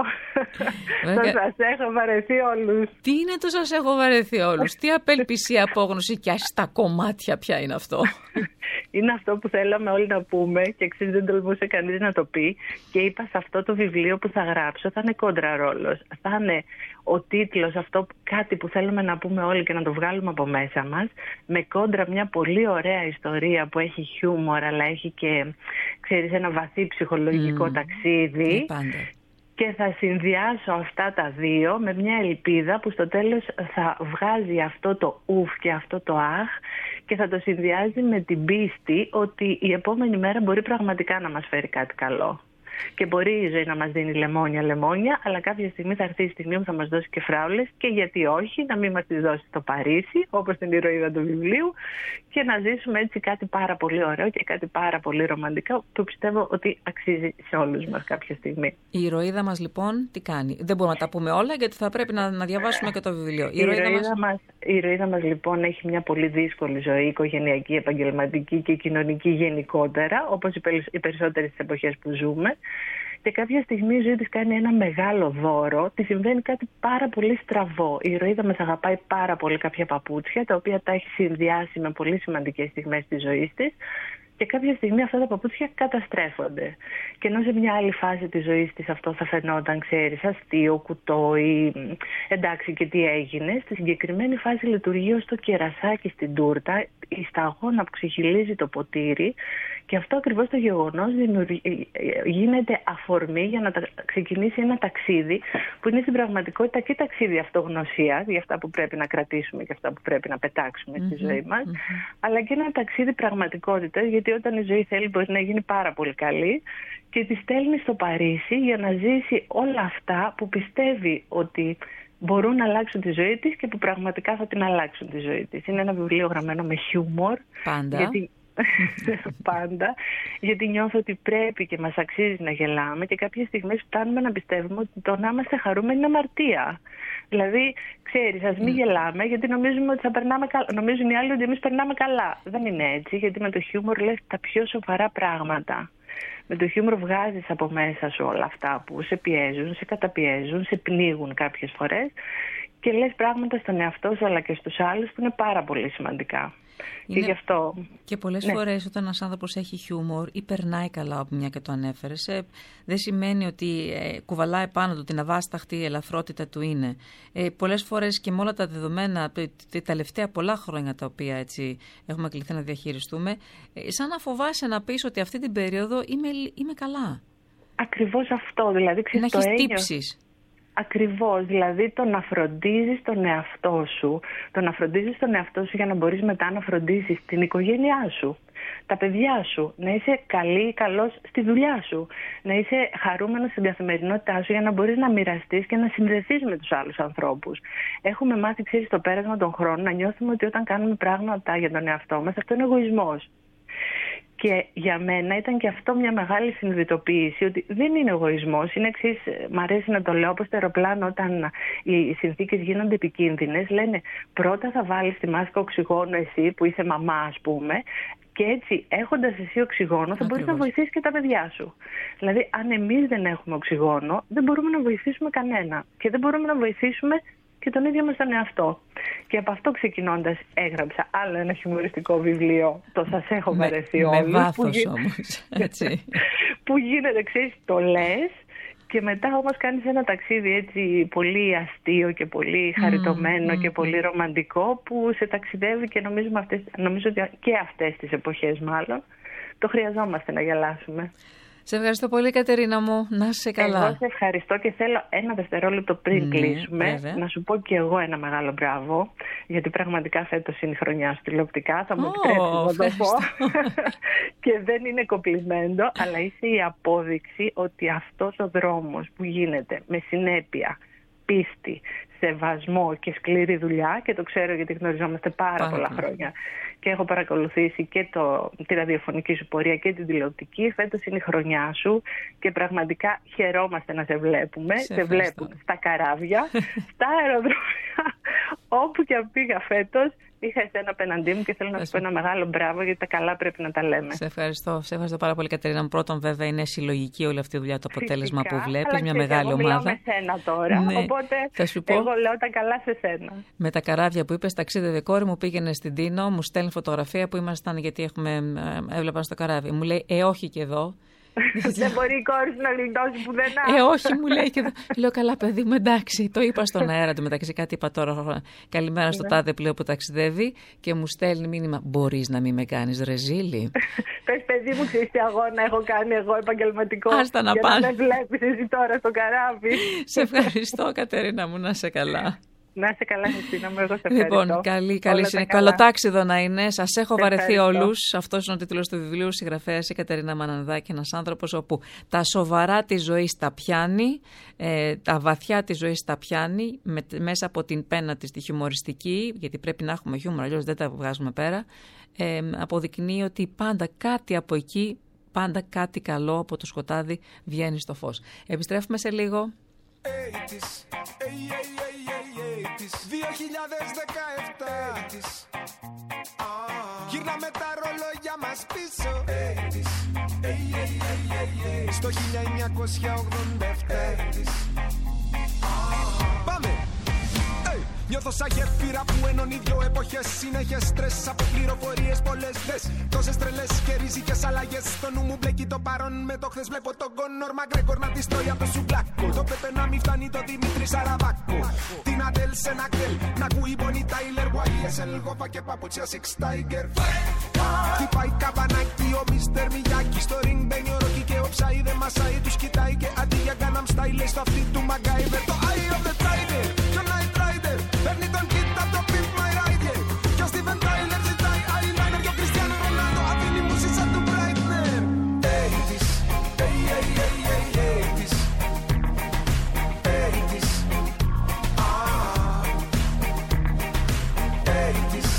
Το σας έχω βαρεθεί όλους.
Τι είναι το σας έχω βαρεθεί όλους? Τι απελπισία, απόγνωση και στα κομμάτια πια είναι αυτό?
Είναι αυτό που θέλαμε όλοι να πούμε και εξής δεν τολμούσε κανείς να το πει. Και είπα σε αυτό το βιβλίο που θα γράψω θα είναι κόντρα ρόλος. Θα είναι ο τίτλος, αυτό κάτι που θέλουμε να πούμε όλοι και να το βγάλουμε από μέσα μας. Με κόντρα μια πολύ ωραία ιστορία που έχει χιούμορ αλλά έχει και, ξέρεις, ένα βαθύ ψυχολογικό mm. ταξίδι. Και θα συνδυάσω αυτά τα δύο με μια ελπίδα που στο τέλος θα βγάζει αυτό το ουφ και αυτό το αχ και θα το συνδυάζει με την πίστη ότι η επόμενη μέρα μπορεί πραγματικά να μας φέρει κάτι καλό. Και μπορεί η ζωή να μας δίνει λεμόνια, λεμόνια, αλλά κάποια στιγμή θα έρθει η στιγμή που θα μας δώσει και φράουλες και γιατί όχι, να μην μας τις δώσει στο Παρίσι, όπως την ηρωίδα του βιβλίου, και να ζήσουμε έτσι κάτι πάρα πολύ ωραίο και κάτι πάρα πολύ ρομαντικό που πιστεύω ότι αξίζει σε όλους μας κάποια στιγμή. Η
ηρωίδα μας λοιπόν τι κάνει? Δεν μπορούμε να τα πούμε όλα γιατί θα πρέπει να, να διαβάσουμε και το βιβλίο.
Η, η, ηρωίδα μας... Μας, η ηρωίδα μας λοιπόν έχει μια πολύ δύσκολη ζωή, οικογενειακή, επαγγελματική και κοινωνική γενικότερα, όπως οι περισσότερες τις εποχές που ζούμε. Και κάποια στιγμή η ζωή της κάνει ένα μεγάλο δώρο, της συμβαίνει κάτι πάρα πολύ στραβό. Η ηρωίδα μας αγαπάει πάρα πολύ κάποια παπούτσια, τα οποία τα έχει συνδυάσει με πολύ σημαντικές στιγμές της ζωής της. Και κάποια στιγμή αυτά τα παπούτσια καταστρέφονται. Και ενώ σε μια άλλη φάση της ζωής της αυτό θα φαινόταν, ξέρεις, αστείο, κουτό ή εντάξει και τι έγινε, στη συγκεκριμένη φάση λειτουργεί ως το κερασάκι στην τούρτα, η σταγόνα που ξεχυλίζει το ποτήρι. Και αυτό ακριβώς το γεγονός γίνεται αφορμή για να ξεκινήσει ένα ταξίδι που είναι στην πραγματικότητα και ταξίδι αυτογνωσίας για αυτά που πρέπει να κρατήσουμε και αυτά που πρέπει να πετάξουμε mm-hmm, στη ζωή μας, mm-hmm. αλλά και ένα ταξίδι πραγματικότητας, γιατί όταν η ζωή θέλει μπορεί να γίνει πάρα πολύ καλή και τη στέλνει στο Παρίσι για να ζήσει όλα αυτά που πιστεύει ότι μπορούν να αλλάξουν τη ζωή της και που πραγματικά θα την αλλάξουν τη ζωή της. Είναι ένα βιβλίο γραμμένο με χιούμορ.
Πάντα.
Γιατί... πάντα, γιατί νιώθω ότι πρέπει και μας αξίζει να γελάμε και κάποιες στιγμές φτάνουμε να πιστεύουμε ότι το να είμαστε χαρούμενοι είναι αμαρτία. Δηλαδή, ξέρεις, ας μην mm. γελάμε γιατί νομίζουμε ότι θα περνάμε καλά. Νομίζουν οι άλλοι ότι εμείς περνάμε καλά. Δεν είναι έτσι, γιατί με το χιούμορ λες τα πιο σοβαρά πράγματα. Με το χιούμορ βγάζεις από μέσα σου όλα αυτά που σε πιέζουν, σε καταπιέζουν, σε πνίγουν κάποιες φορές και λες πράγματα στον εαυτό σου αλλά και στους άλλους που είναι πάρα πολύ σημαντικά.
Είναι...
Και γι' αυτό...
Και πολλές ναι. φορές όταν ένας άνθρωπος έχει χιούμορ ή περνάει καλά από μια και το ανέφερες, ε, δεν σημαίνει ότι ε, κουβαλάει πάνω του την αβάσταχτη ελαφρότητα του είναι. Ε, πολλές φορές και με όλα τα δεδομένα, τα τελευταία πολλά χρόνια τα οποία έτσι έχουμε κληθεί να διαχειριστούμε, ε, σαν να φοβάσαι να πεις ότι αυτή την περίοδο είμαι, είμαι καλά.
Ακριβώς αυτό, δηλαδή ξέρεις,
να έχεις τύψεις.
Ακριβώς, δηλαδή το να φροντίζεις τον εαυτό σου, το να φροντίζεις τον εαυτό σου για να μπορείς μετά να φροντίσεις την οικογένειά σου, τα παιδιά σου, να είσαι καλή ή καλός στη δουλειά σου, να είσαι χαρούμενος στην καθημερινότητά σου για να μπορείς να μοιραστείς και να συνδεθείς με τους άλλους ανθρώπους. Έχουμε μάθει, ξέρεις, στο πέρασμα των χρόνων να νιώθουμε ότι όταν κάνουμε πράγματα για τον εαυτό μας, αυτό είναι εγωισμός. Και για μένα ήταν και αυτό μια μεγάλη συνειδητοποίηση ότι δεν είναι εγωισμός, είναι εξής, μ' αρέσει να το λέω όπως το αεροπλάνο όταν οι συνθήκες γίνονται επικίνδυνες, λένε πρώτα θα βάλεις τη μάσκα οξυγόνου εσύ που είσαι μαμά ας πούμε Και έτσι, έχοντας εσύ οξυγόνο, θα μπορείς να βοηθήσεις και τα παιδιά σου. Δηλαδή, αν εμείς δεν έχουμε οξυγόνο, δεν μπορούμε να βοηθήσουμε κανένα. Και δεν μπορούμε να βοηθήσουμε και τον ίδιο μας τον εαυτό. Και από αυτό ξεκινώντας, έγραψα άλλο ένα χιουμοριστικό βιβλίο, το «Σας έχω βαρεθεί όλους».
Με βάθος γι... όμως, έτσι.
Που γίνεται, ξέρεις, το λες και μετά όμως κάνεις ένα ταξίδι έτσι πολύ αστείο και πολύ χαριτωμένο mm, και mm, πολύ ρομαντικό που σε ταξιδεύει και νομίζω, αυτές, νομίζω ότι και αυτές τις εποχές μάλλον το χρειαζόμαστε να γελάσουμε.
Σε ευχαριστώ πολύ, Κατερίνα μου. Να είσαι καλά.
Εγώ σε ευχαριστώ και θέλω ένα δευτερόλεπτο πριν mm, κλείσουμε βέβαια. Να σου πω και εγώ ένα μεγάλο μπράβο, γιατί πραγματικά φέτος είναι η χρονιά σου τηλεοπτικά. Θα μου oh, επιτρέψεις να το πω. Και δεν είναι κοπλιμέντο, αλλά είσαι η απόδειξη ότι αυτός ο δρόμος που γίνεται με συνέπεια, πίστη, σεβασμό και σκληρή δουλειά, και το ξέρω γιατί γνωριζόμαστε πάρα Πάρα πολλά χρόνια και έχω παρακολουθήσει και το, τη ραδιοφωνική σου πορεία και την τηλεοπτική. Φέτος είναι η χρονιά σου και πραγματικά χαιρόμαστε να σε βλέπουμε. Σε, σε βλέπουμε στα καράβια, στα αεροδρόμια, όπου και αν πήγα φέτος. Είχα εσένα απέναντί μου και θέλω να σου πω ένα μεγάλο μπράβο, γιατί τα καλά πρέπει να τα λέμε. Σε ευχαριστώ. Σε ευχαριστώ πάρα πολύ, Κατερίνα μου. Πρώτον, βέβαια, είναι συλλογική όλη αυτή η δουλειά, το αποτέλεσμα Φυσικά, που βλέπεις. Μια μεγάλη ομάδα. Εγώ μιλάω με σένα τώρα. Ναι. Οπότε θα σου πω, εγώ λέω τα καλά σε σένα. Με τα καράβια που είπες, ταξίδευε κόρη μου, πήγαινε στην Τίνο, μου στέλνει φωτογραφία που ήμασταν, γιατί έχουμε, έβλεπαν στο καράβι. Μου λέει, Ε, όχι και εδώ. Δεν μπορεί η κόρη σου να γλιτώσει πουθενά. Ε, όχι, μου λέει και εδώ. Λέω, καλά, παιδί μου, εντάξει. Το είπα στον αέρα του μεταξύ. Κάτι είπα τώρα. Καλημέρα στο τάδε πλέον που ταξιδεύει και μου στέλνει μήνυμα. Μπορείς να μην με κάνεις ρεζίλη. Πες, παιδί μου, ξέρεις τι αγώνα έχω κάνει εγώ επαγγελματικό. Άστα να πάνε. Και να με βλέπεις εσύ τώρα στο καράβι. Σε ευχαριστώ, Κατερίνα μου, να είσαι καλά. Να είσαι καλά, Χριστίνα μου, εγώ σε ευχαριστώ. Λοιπόν, καλή, καλή είναι. Καλοτάξιδο να είναι. Σας έχω σε βαρεθεί όλους. Αυτός είναι ο τίτλος του βιβλίου, συγγραφέας η Κατερίνα Μανανδάκη. Ένας άνθρωπος όπου τα σοβαρά της ζωής τα πιάνει, ε, τα βαθιά της ζωής τα πιάνει, με, μέσα από την πένα της τη χιουμοριστική, γιατί πρέπει να έχουμε χιούμορ, αλλιώς δεν τα βγάζουμε πέρα. Ε, αποδεικνύει ότι πάντα κάτι από εκεί, πάντα κάτι καλό από το σκοτάδι βγαίνει στο φως. Επιστρέφουμε σε λίγο. δύο χιλιάδες δεκαεπτά γύρναμε τα ρολόγια μας πίσω στο χίλια εννιακόσια ογδόντα επτά. Πάμε! Νιώθω σαν γέφυρα που ενώνει δυο εποχές. Συνέχες στρες από πληροφορίες πολλές δες. Τόσες τρελές και ριζικές αλλαγές. Στο νου μου μπλέκει το παρόν με το χθες. Βλέπω τον Κόνορ Μαγκρέγκορ να τη τρώει από το σουβλάκο. Το Πέπε να μην φτάνει το Δημήτρη Σαραβάκο. Την Αντέλ σε ένα κτέλ. Να ακούει Bonnie Tyler, γουάι ες ελ, γόφα και παπούτσια Six Tiger. Χτυπάει καμπανάκι ο Μίστερ Μιγιάκη. Στο ring μπαίνει ο Ρόκι και ο Ψάι δεν μασάει. Τους κοιτάει και αντί για Gangnam Style λέει στο αυτή του Μαγκάιβερ. Το Eye of the Tiger και ο Night Rider. Παίρνει τον κοίτα το Pimp My Rider. Και ο Steven Tyler ζητάει eyeliner. Και ο Cristiano Ronaldo αφήνει μουσίτσα του Breitner. Έιτις, ει, ει, ει, ει, έιτις, έιτις, έιτις,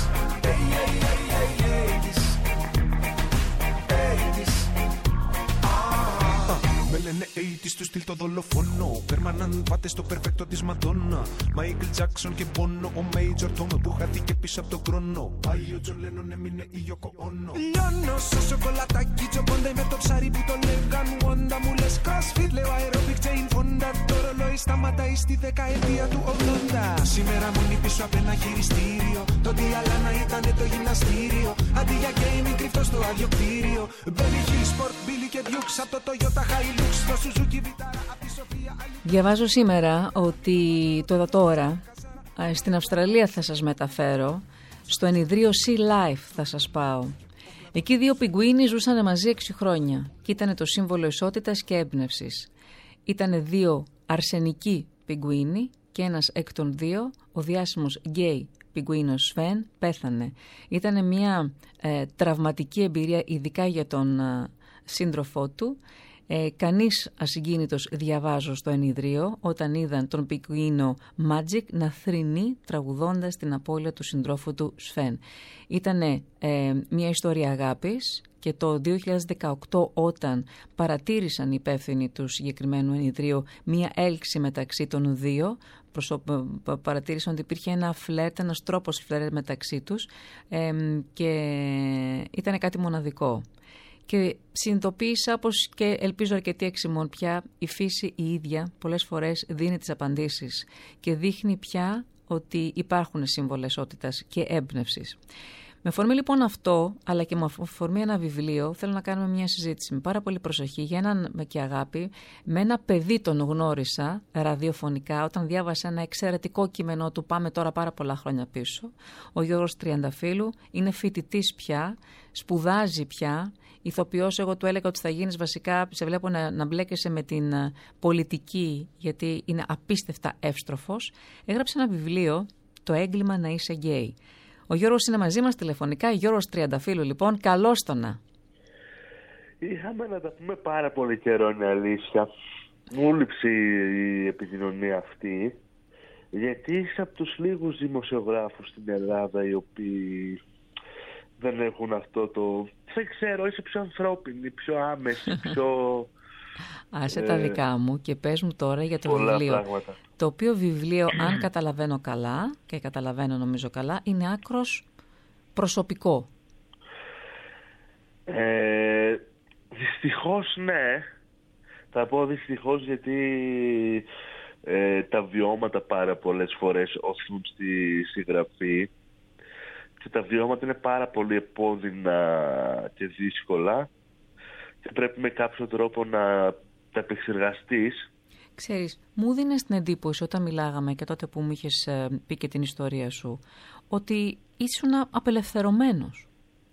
με λένε έιτις του στυλ το δολοφόνο. Περμανάν πάτε στο περφέκτο της Μαντόνα. Μάικλ Τζάκσον και Μπόνο. Ο Μέιτζορ Τόμ που χάθηκε πίσω από τον χρόνο. Πάει ο Τζον Λένον, έμεινε η Γιώκο Όνο. Λιώνω στο σοκολατάκι Τζομπόντε με το ψάρι που το λέγαν Wanda. Μου λες CrossFit, λέω aerobic chain Fonda. Το ρολόι σταματάει στη δεκαετία του ογδόντα. Σήμερα μου είναι πίσω από ένα χειριστήριο. Το Διαλάνα ήταν το γυμναστήριο. Αντί για gaming κρυφτό στο άδειο κτίριο. Belly Hill Sport, Billy και Dukes. Από το Toyota Hilux, το Suzuki Vitara, από τη Σοφία. Διαβάζω σήμερα ότι τώρα τώρα στην Αυστραλία θα σας μεταφέρω, στο ενιδρίο Sea Life θα σας πάω. Εκεί δύο πιγκουίνοι ζούσαν μαζί έξι χρόνια και ήταν το σύμβολο ισότητας και έμπνευσης. Ήτανε δύο αρσενικοί πιγκουίνοι και ένας εκ των δύο, ο διάσημος γκέι πιγκουίνος Σφεν, πέθανε. Ήτανε μια ε, τραυματική εμπειρία ειδικά για τον ε, σύντροφό του. Ε, κανείς ασυγκίνητος, διαβάζω στο ενιδρίο, όταν είδαν τον πιγκουίνο Magic να θρηνεί τραγουδώντας την απώλεια του συντρόφου του Σφεν. Ήτανε ε, μια ιστορία αγάπης
και το δύο χιλιάδες δεκαοκτώ, όταν παρατήρησαν οι υπεύθυνοι του συγκεκριμένου ενιδρίου μία έλξη μεταξύ των δύο, προσω... παρατήρησαν ότι υπήρχε ένα φλερτ, ένας τρόπος φλερτ μεταξύ τους ε, και ήταν κάτι μοναδικό. Και συνειδητοποίησα, όπως και ελπίζω αρκετοί εξημών πια, η φύση η ίδια πολλές φορές δίνει τις απαντήσεις και δείχνει πια ότι υπάρχουν σύμβολες ότητας και έμπνευσης. Με αφορμή λοιπόν αυτό, αλλά και με αφορμή ένα βιβλίο, θέλω να κάνουμε μια συζήτηση με πάρα πολύ προσοχή για έναν και αγάπη. Με ένα παιδί τον γνώρισα ραδιοφωνικά όταν διάβασα ένα εξαιρετικό κείμενό του, πάμε τώρα πάρα πολλά χρόνια πίσω. Ο Γιώργος Τριανταφύλου είναι φοιτητής πια, σπουδάζει πια, ηθοποιός. Εγώ του έλεγα ότι θα γίνεις βασικά, σε βλέπω να, να μπλέκεσαι με την πολιτική, γιατί είναι απίστευτα εύστροφος. Έγραψε ένα βιβλίο, «Το έγκλημα να είσαι γκέι». Ο Γιώργος είναι μαζί μας τηλεφωνικά. Γιώργος Τριανταφύλου, λοιπόν, καλώς το να.
Είχαμε να τα πούμε πάρα πολύ καιρό, είναι αλήθεια. Μου λείψε η επικοινωνία αυτή, γιατί είσαι από τους λίγους δημοσιογράφους στην Ελλάδα οι οποίοι δεν έχουν αυτό το... Δεν ξέρω, είσαι πιο ανθρώπινη, πιο άμεση, πιο...
Άσε ε, τα δικά μου και πες μου τώρα για το
πολλά
βιβλίο.
Πράγματα.
Το οποίο βιβλίο, αν καταλαβαίνω καλά, και καταλαβαίνω νομίζω καλά, είναι άκρος προσωπικό.
Ε, δυστυχώς ναι. Θα πω δυστυχώς γιατί ε, τα βιώματα πάρα πολλές φορές οθούν στη συγγραφή και τα βιώματα είναι πάρα πολύ επώδυνα και δύσκολα και πρέπει με κάποιο τρόπο να τα επεξεργαστείς.
Ξέρεις, μου δίνες την εντύπωση όταν μιλάγαμε και τότε που μου είχες πει και την ιστορία σου, ότι ήσουν απελευθερωμένος.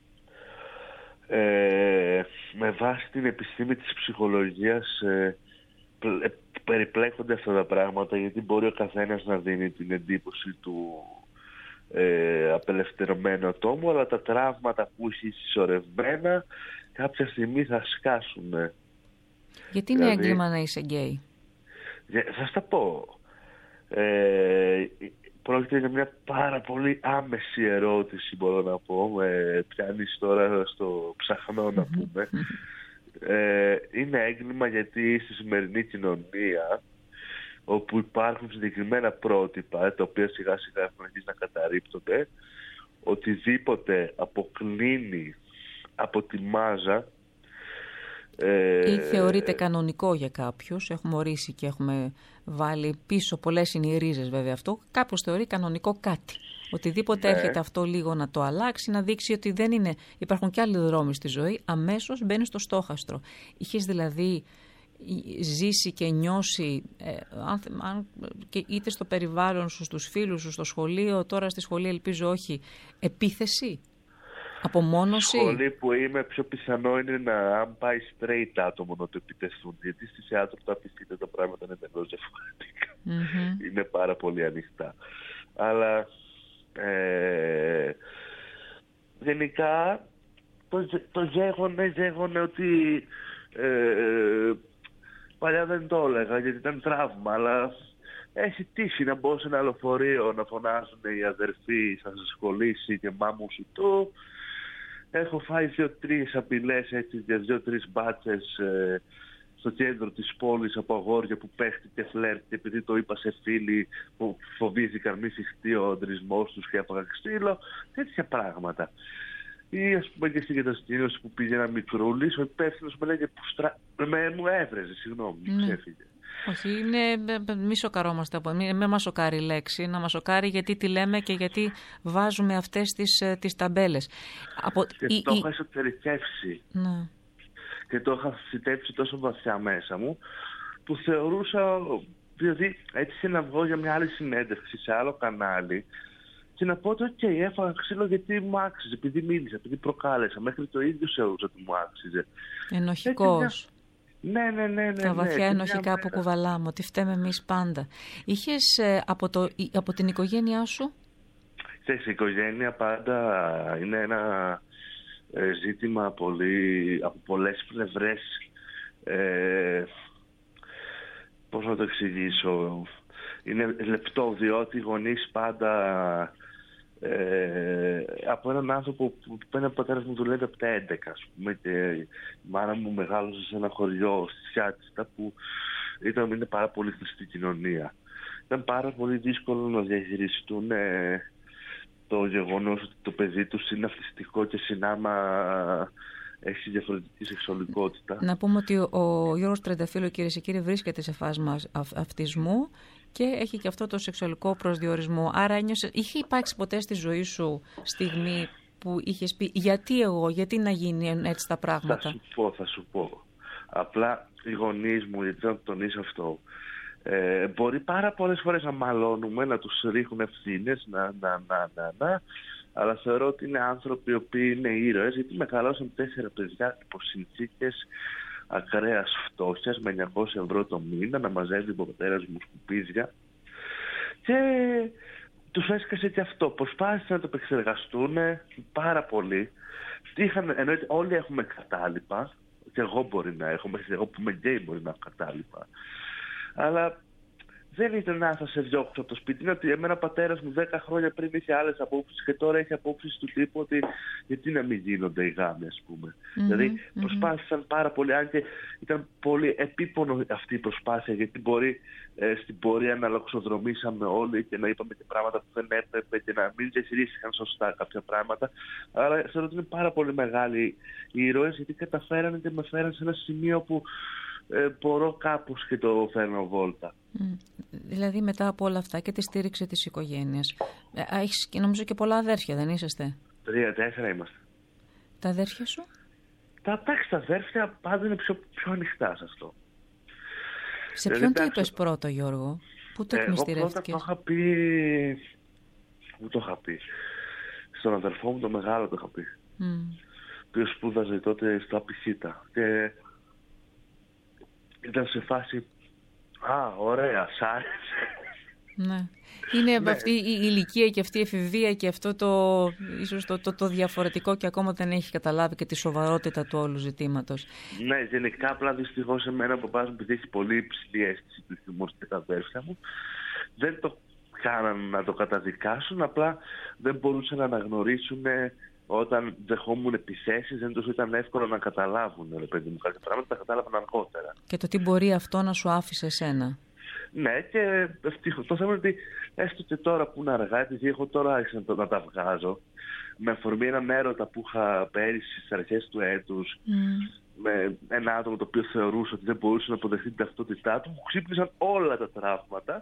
Ε, με βάση την επιστήμη της ψυχολογίας ε, ε, περιπλέκονται αυτά τα πράγματα, γιατί μπορεί ο καθένας να δίνει την εντύπωση του ε, απελευθερωμένου ατόμου, αλλά τα τραύματα που έχει συσσωρευμένα κάποια στιγμή θα σκάσουν.
Γιατί είναι
δηλαδή,
έγκλημα να είσαι γκέι?
θα στα πω. Ε, πρόκειται για μια πάρα πολύ άμεση ερώτηση, μπορώ να πω. Με πιάνεις τώρα στο ψαχνό, να πούμε. Ε, είναι έγκλημα γιατί στη σημερινή κοινωνία, όπου υπάρχουν συγκεκριμένα πρότυπα, τα οποία σιγά σιγά έχουν αρχίσει να καταρρίπτονται, οτιδήποτε αποκλίνει από τη μάζα
ή θεωρείται κανονικό για κάποιους, έχουμε ορίσει και έχουμε βάλει πίσω, πολλές είναι οι ρίζες βέβαια αυτό, κάποιος θεωρεί κανονικό κάτι. Οτιδήποτε ναι. έρχεται αυτό λίγο να το αλλάξει, να δείξει ότι δεν είναι, υπάρχουν και άλλοι δρόμοι στη ζωή, αμέσως μπαίνει στο στόχαστρο. Είχες δηλαδή ζήσει και νιώσει, ε, αν, αν, και είτε στο περιβάλλον σου, στους φίλους σου, στο σχολείο, τώρα στη σχολή ελπίζω όχι, επίθεση? Απομόνωση.
Στη σχολή που είμαι, πιο πιθανό είναι να, αν πάει straight άτομο, να το επιτεθούν. Γιατί στη θέατρο τα απειθείτε τα πράγματα είναι εντελώς διαφορετικά. Mm-hmm. Είναι πάρα πολύ ανοιχτά. Αλλά ε, γενικά το, το γέγονε, γέγονε ότι ε, παλιά δεν το έλεγα γιατί ήταν τραύμα, αλλά έχει τύχει να μπω σε ένα λεωφορείο να φωνάζουν οι αδερφοί, θα σας κολλήσει και μάμου σου το. Έχω φάει δύο-τρεις απειλές έτσι για δύο-τρεις μπάτσες ε, στο κέντρο της πόλης από αγόρια που παίχτηκε φλερτ και επειδή το είπα σε φίλοι που φοβήθηκαν μη συχτεί ο αντρισμός τους και έφαγα ξύλο, τέτοια πράγματα. Ή ας πούμε και στην κατασκήνωση που πήγε ένα μικρούλης, ο υπεύθυνος με λέγε που στρα... με, μου έβρεζε, συγγνώμη, μου ξέφυγε.
Όχι, είναι, μη σοκαρόμαστε από εμείς, με μας σοκάρει η λέξη, να μας σοκάρει γιατί τη λέμε και γιατί βάζουμε αυτές τις, τις ταμπέλες. Από,
και
η,
το
η...
είχα εσωτερικεύσει
ναι.
και το είχα φυτέψει τόσο βαθιά μέσα μου που θεωρούσα, δηλαδή έτσι να βγω για μια άλλη συνέντευξη σε άλλο κανάλι και να πω ότι okay, έφαγα ξύλο γιατί μου άξιζε, επειδή μίλησα, επειδή προκάλεσα, μέχρι το ίδιο θεωρούσα ότι μου άξιζε.
Ενοχικός.
Ναι, ναι, ναι, ναι.
Τα βαθιά
ναι,
ενοχικά ναι, που κουβαλάμε, ότι φταίμε εμείς πάντα. Είχες ε, από, το, από την οικογένειά σου?
Ξέρεις, η οικογένεια πάντα είναι ένα ε, ζήτημα πολύ, από πολλές πλευρές. Ε, πώς να το εξηγήσω. Είναι λεπτό, διότι οι γονείς πάντα Ε, από έναν άνθρωπο που ένα πατέρας μου δουλεύει από τα έντεκα, ας πούμε, και η μάνα μου μεγάλωσε σε ένα χωριό στη Σιάτιστα που ήταν, είναι πάρα πολύ χρηστή κοινωνία. Ήταν πάρα πολύ δύσκολο να διαχειριστούν ε, το γεγονός ότι το παιδί τους είναι αυτιστικό και συνάμα έχει διαφορετική σεξουαλικότητα.
Να πούμε ότι ο, ο Γιώργος Τρενταφύλλου, κυρίες και κύριοι, βρίσκεται σε φάσμα αυ, αυτισμού και έχει και αυτό το σεξουαλικό προσδιορισμό. Άρα ένιωσε, είχε υπάρξει ποτέ στη ζωή σου στιγμή που είχες πει γιατί εγώ, γιατί να γίνει έτσι τα πράγματα?
Θα σου πω, θα σου πω. Απλά οι γονείς μου, γιατί θα τονίσω αυτό, ε, μπορεί πάρα πολλές φορές να μαλώνουμε, να τους ρίχνουν ευθύνες, να, να, να, να, να, αλλά θεωρώ ότι είναι άνθρωποι οι οποίοι είναι ήρωες, γιατί μεγαλώσαν τέσσερα παιδιά υπό συνθήκες ακραίας φτώχειας με εννιακόσια ευρώ το μήνα, να μαζεύει ο πατέρας μου σκουπίδια, και τους έσκασε και αυτό. Προσπάθησαν να το επεξεργαστούν πάρα πολύ. Είχαν, εννοείται όλοι έχουμε κατάλοιπα, και εγώ μπορεί να έχω, μέχρι εγώ που είμαι γκέι μπορεί να έχω κατάλοιπα, αλλά δεν ήταν να θα σε διώξω από το σπίτι. Είναι ότι εμένα ο πατέρας μου δέκα χρόνια πριν είχε άλλες απόψεις και τώρα έχει απόψεις του τύπου ότι γιατί να μην γίνονται οι γάμοι, ας πούμε. Mm-hmm, δηλαδή mm-hmm. προσπάθησαν πάρα πολύ, αν και ήταν πολύ επίπονο αυτή η προσπάθεια, γιατί μπορεί ε, στην πορεία να λοξοδρομήσαμε όλοι και να είπαμε και πράγματα που δεν έπρεπε και να μην διαχειρίστηκαν σωστά κάποια πράγματα. Αλλά θεωρώ ότι είναι πάρα πολύ μεγάλοι οι ήρωες, γιατί καταφέρανε και με φέραν σε ένα σημείο που Ε, μπορώ κάπως και το φέρνω βόλτα.
Mm. Δηλαδή μετά από όλα αυτά και τη στήριξη της οικογένειας, ε, έχεις και νομίζω και πολλά αδέρφια, δεν είσαστε?
Τρία, τέσσερα είμαστε.
Τα αδέρφια σου?
Τα εντάξει, τα αδέρφια πάντα είναι πιο, πιο ανοιχτά σε αυτό.
Σε ποιον το είπες πρώτο, Γιώργο? Πού το εκμυστηρεύτηκες?
Εγώ πρώτα το είχα πει... Πού το είχα πει? Στον αδερφό μου το μεγάλο το είχα πει. Mm. Που σπούδαζε τότε στο Απιχίτα. Και ήταν σε φάση, α, ωραία, σ' άρεσε.
Ναι. Είναι
ναι.
αυτή η ηλικία και αυτή η εφηβεία και αυτό το, ίσως το, το, το διαφορετικό και ακόμα δεν έχει καταλάβει και τη σοβαρότητα του όλου ζητήματος.
Ναι, γενικά απλά δυστυχώς εμένα ο παπάς μου, επειδή έχει πολύ υψηλή αίσθηση του χιούμορ στην αδέρφια μου, δεν το κάναν να το καταδικάσουν, απλά δεν μπορούσαν να αναγνωρίσουν όταν δεχόμουν επιθέσεις, δεν τους ήταν εύκολο να καταλάβουν, ρε παιδί μου, κάποια πράγματα τα κατάλαβαν αργότερα.
Και το τι μπορεί αυτό να σου άφησε εσένα.
Ναι, και το θέμα είναι ότι έστω και τώρα που είναι αργά, επειδή έχω τώρα άρχισα να, να τα βγάζω, με αφορμή έναν έρωτα που είχα πέρυσι στις αρχές του έτους, mm. με ένα άτομο το οποίο θεωρούσε ότι δεν μπορούσε να αποδεχτεί την ταυτότητά του, μου ξύπνησαν όλα τα τραύματα.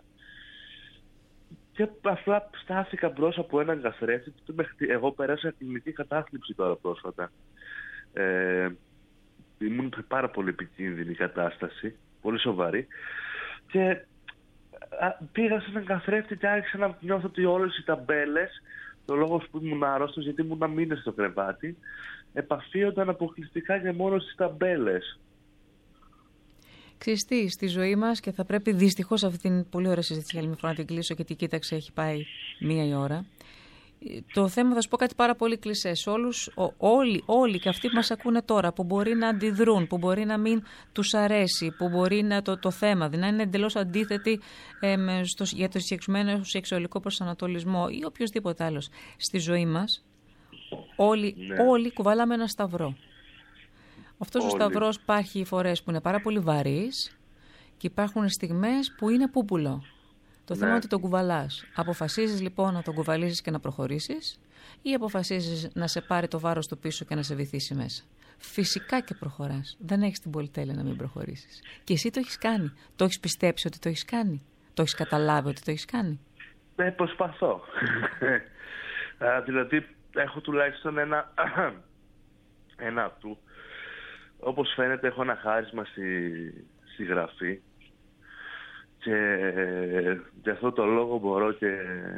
Και απλά στάθηκα μπρος από έναν καθρέφτη. Εγώ πέρασα κλινική κατάθλιψη τώρα πρόσφατα. Ε, ήμουν σε πάρα πολύ επικίνδυνη κατάσταση, πολύ σοβαρή. Και α, πήγα σε έναν καθρέφτη και άρχισα να νιώθω ότι όλες οι ταμπέλες, το λόγος που ήμουν άρρωστος, γιατί ήμουν μήνες στο κρεβάτι, επαφίονταν αποκλειστικά και μόνο στις ταμπέλες.
Ξέρεις τι, στη ζωή μας, και θα πρέπει δυστυχώς αυτή την πολύ ωραία συζήτηση για άλλη μια φορά να την κλείσω, γιατί κοίταξε, έχει πάει μία η ώρα. Το θέμα, θα σου πω κάτι πάρα πολύ κλισέ. Όλους, ό, όλοι, όλοι και αυτοί που μας ακούνε τώρα, που μπορεί να αντιδρούν, που μπορεί να μην τους αρέσει, που μπορεί να το, το θέμα, δηλαδή να είναι εντελώς αντίθετοι ε, στο, για το συγκεκριμένο σεξουαλικό προσανατολισμό ή οποιοδήποτε άλλος στη ζωή μας, όλοι, ναι. όλοι κουβάλαμε ένα σταυρό. Αυτός Όλοι. ο σταυρός υπάρχει φορές που είναι πάρα πολύ βαρύς και υπάρχουν στιγμές που είναι πούπουλο. Το ναι. θέμα είναι ότι τον κουβαλάς. Αποφασίζεις λοιπόν να τον κουβαλήσεις και να προχωρήσεις, ή αποφασίζεις να σε πάρει το βάρος του πίσω και να σε βυθίσει μέσα? Φυσικά και προχωράς. Δεν έχεις την πολυτέλεια να μην προχωρήσεις. Και εσύ το έχεις κάνει. Το έχεις πιστέψει ότι το έχεις κάνει? Το έχεις καταλάβει ότι το έχεις κάνει?
Ναι, προσπαθώ. Δηλαδή έχω τουλάχιστον ένα ένα του. Όπως φαίνεται έχω ένα χάρισμα στη, στη γραφή και για αυτό το λόγο μπορώ και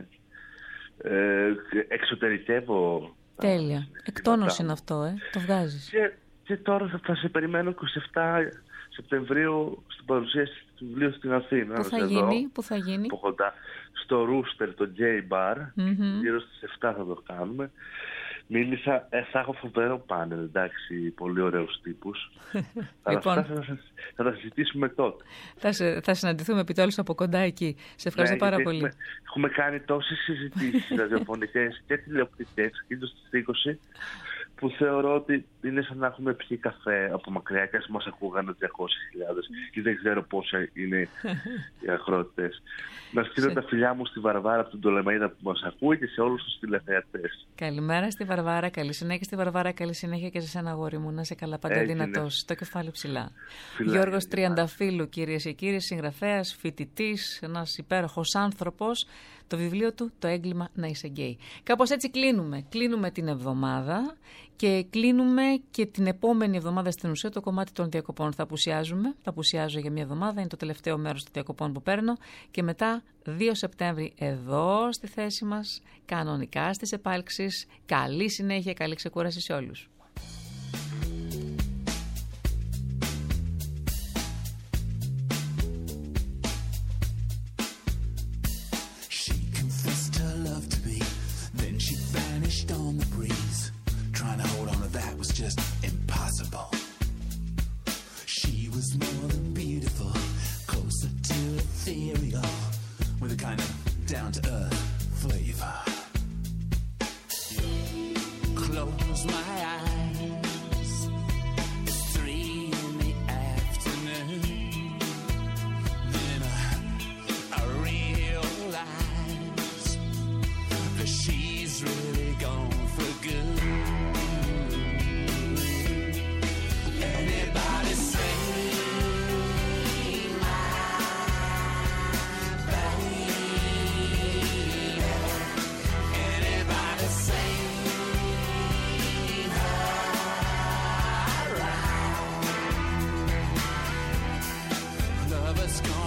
ε, εξωτερικεύω.
Τέλεια. Εκτόνωση είναι αυτό, ε. Το βγάζεις.
Και, και τώρα θα, θα σε περιμένω είκοσι επτά Σεπτεμβρίου στην παρουσίαση του βιβλίου στην Αθήνα.
Πού θα γίνει, πού θα γίνει?
Στο Rooster, το J Bar, mm-hmm. γύρω στις εφτά θα το κάνουμε. Μίλησα, ε, θα έχω φοβερό πάνελ, εντάξει, πολύ ωραίους τύπους. Αλλά
Λοιπόν.
αυτά θα, θα τα συζητήσουμε τότε.
Θα, σε, θα συναντηθούμε επιτέλους από κοντά εκεί. Σε ευχαριστώ
Ναι,
πάρα
γιατί
πολύ.
Έχουμε, έχουμε κάνει τόσες συζητήσεις ραδιοφωνικές και τηλεοπτικές, κυρίως στις είκοσι, που θεωρώ ότι είναι σαν να έχουμε πιει καφέ από μακριά και ας μας ακούγανε διακόσιες χιλιάδες και δεν ξέρω πόσα είναι οι ακροατές. Να στείλω τα φιλιά μου στη Βαρβάρα από τον Τολεμαΐδα που μας ακούει και σε όλους τους τηλεθεατές.
Καλημέρα στη Βαρβάρα, καλή συνέχεια στη Βαρβάρα, καλή συνέχεια και σε σένα, αγόρι μου. Να είσαι καλά, πάντα
Έγινε.
δυνατός, το κεφάλι ψηλά.
Φιλάκια,
Γιώργος
φιλάκια.
Τριανταφύλου, κυρίες και κύριοι, συγγραφέας, φοιτητής, ένας υπέροχος άνθρωπος. Το βιβλίο του, Το έγκλημα να είσαι γκέι. Κάπως έτσι κλείνουμε. Κλείνουμε την εβδομάδα και κλείνουμε και την επόμενη εβδομάδα στην ουσία το κομμάτι των διακοπών. Θα απουσιάζουμε, θα απουσιάζω για μια εβδομάδα, είναι το τελευταίο μέρος των διακοπών που παίρνω και μετά δύο Σεπτέμβρη εδώ στη θέση μας, κανονικά στις επάλξεις. Καλή συνέχεια, καλή ξεκούραση σε όλους.
On the breeze, trying to hold on to that was just impossible. She was more than beautiful, closer to ethereal, with a kind of down-to-earth flavor. Close my eyes, it's three in the afternoon. Then I, I realize that she's really gone for good. Anybody say my baby? Anybody say her right? Lovers gone.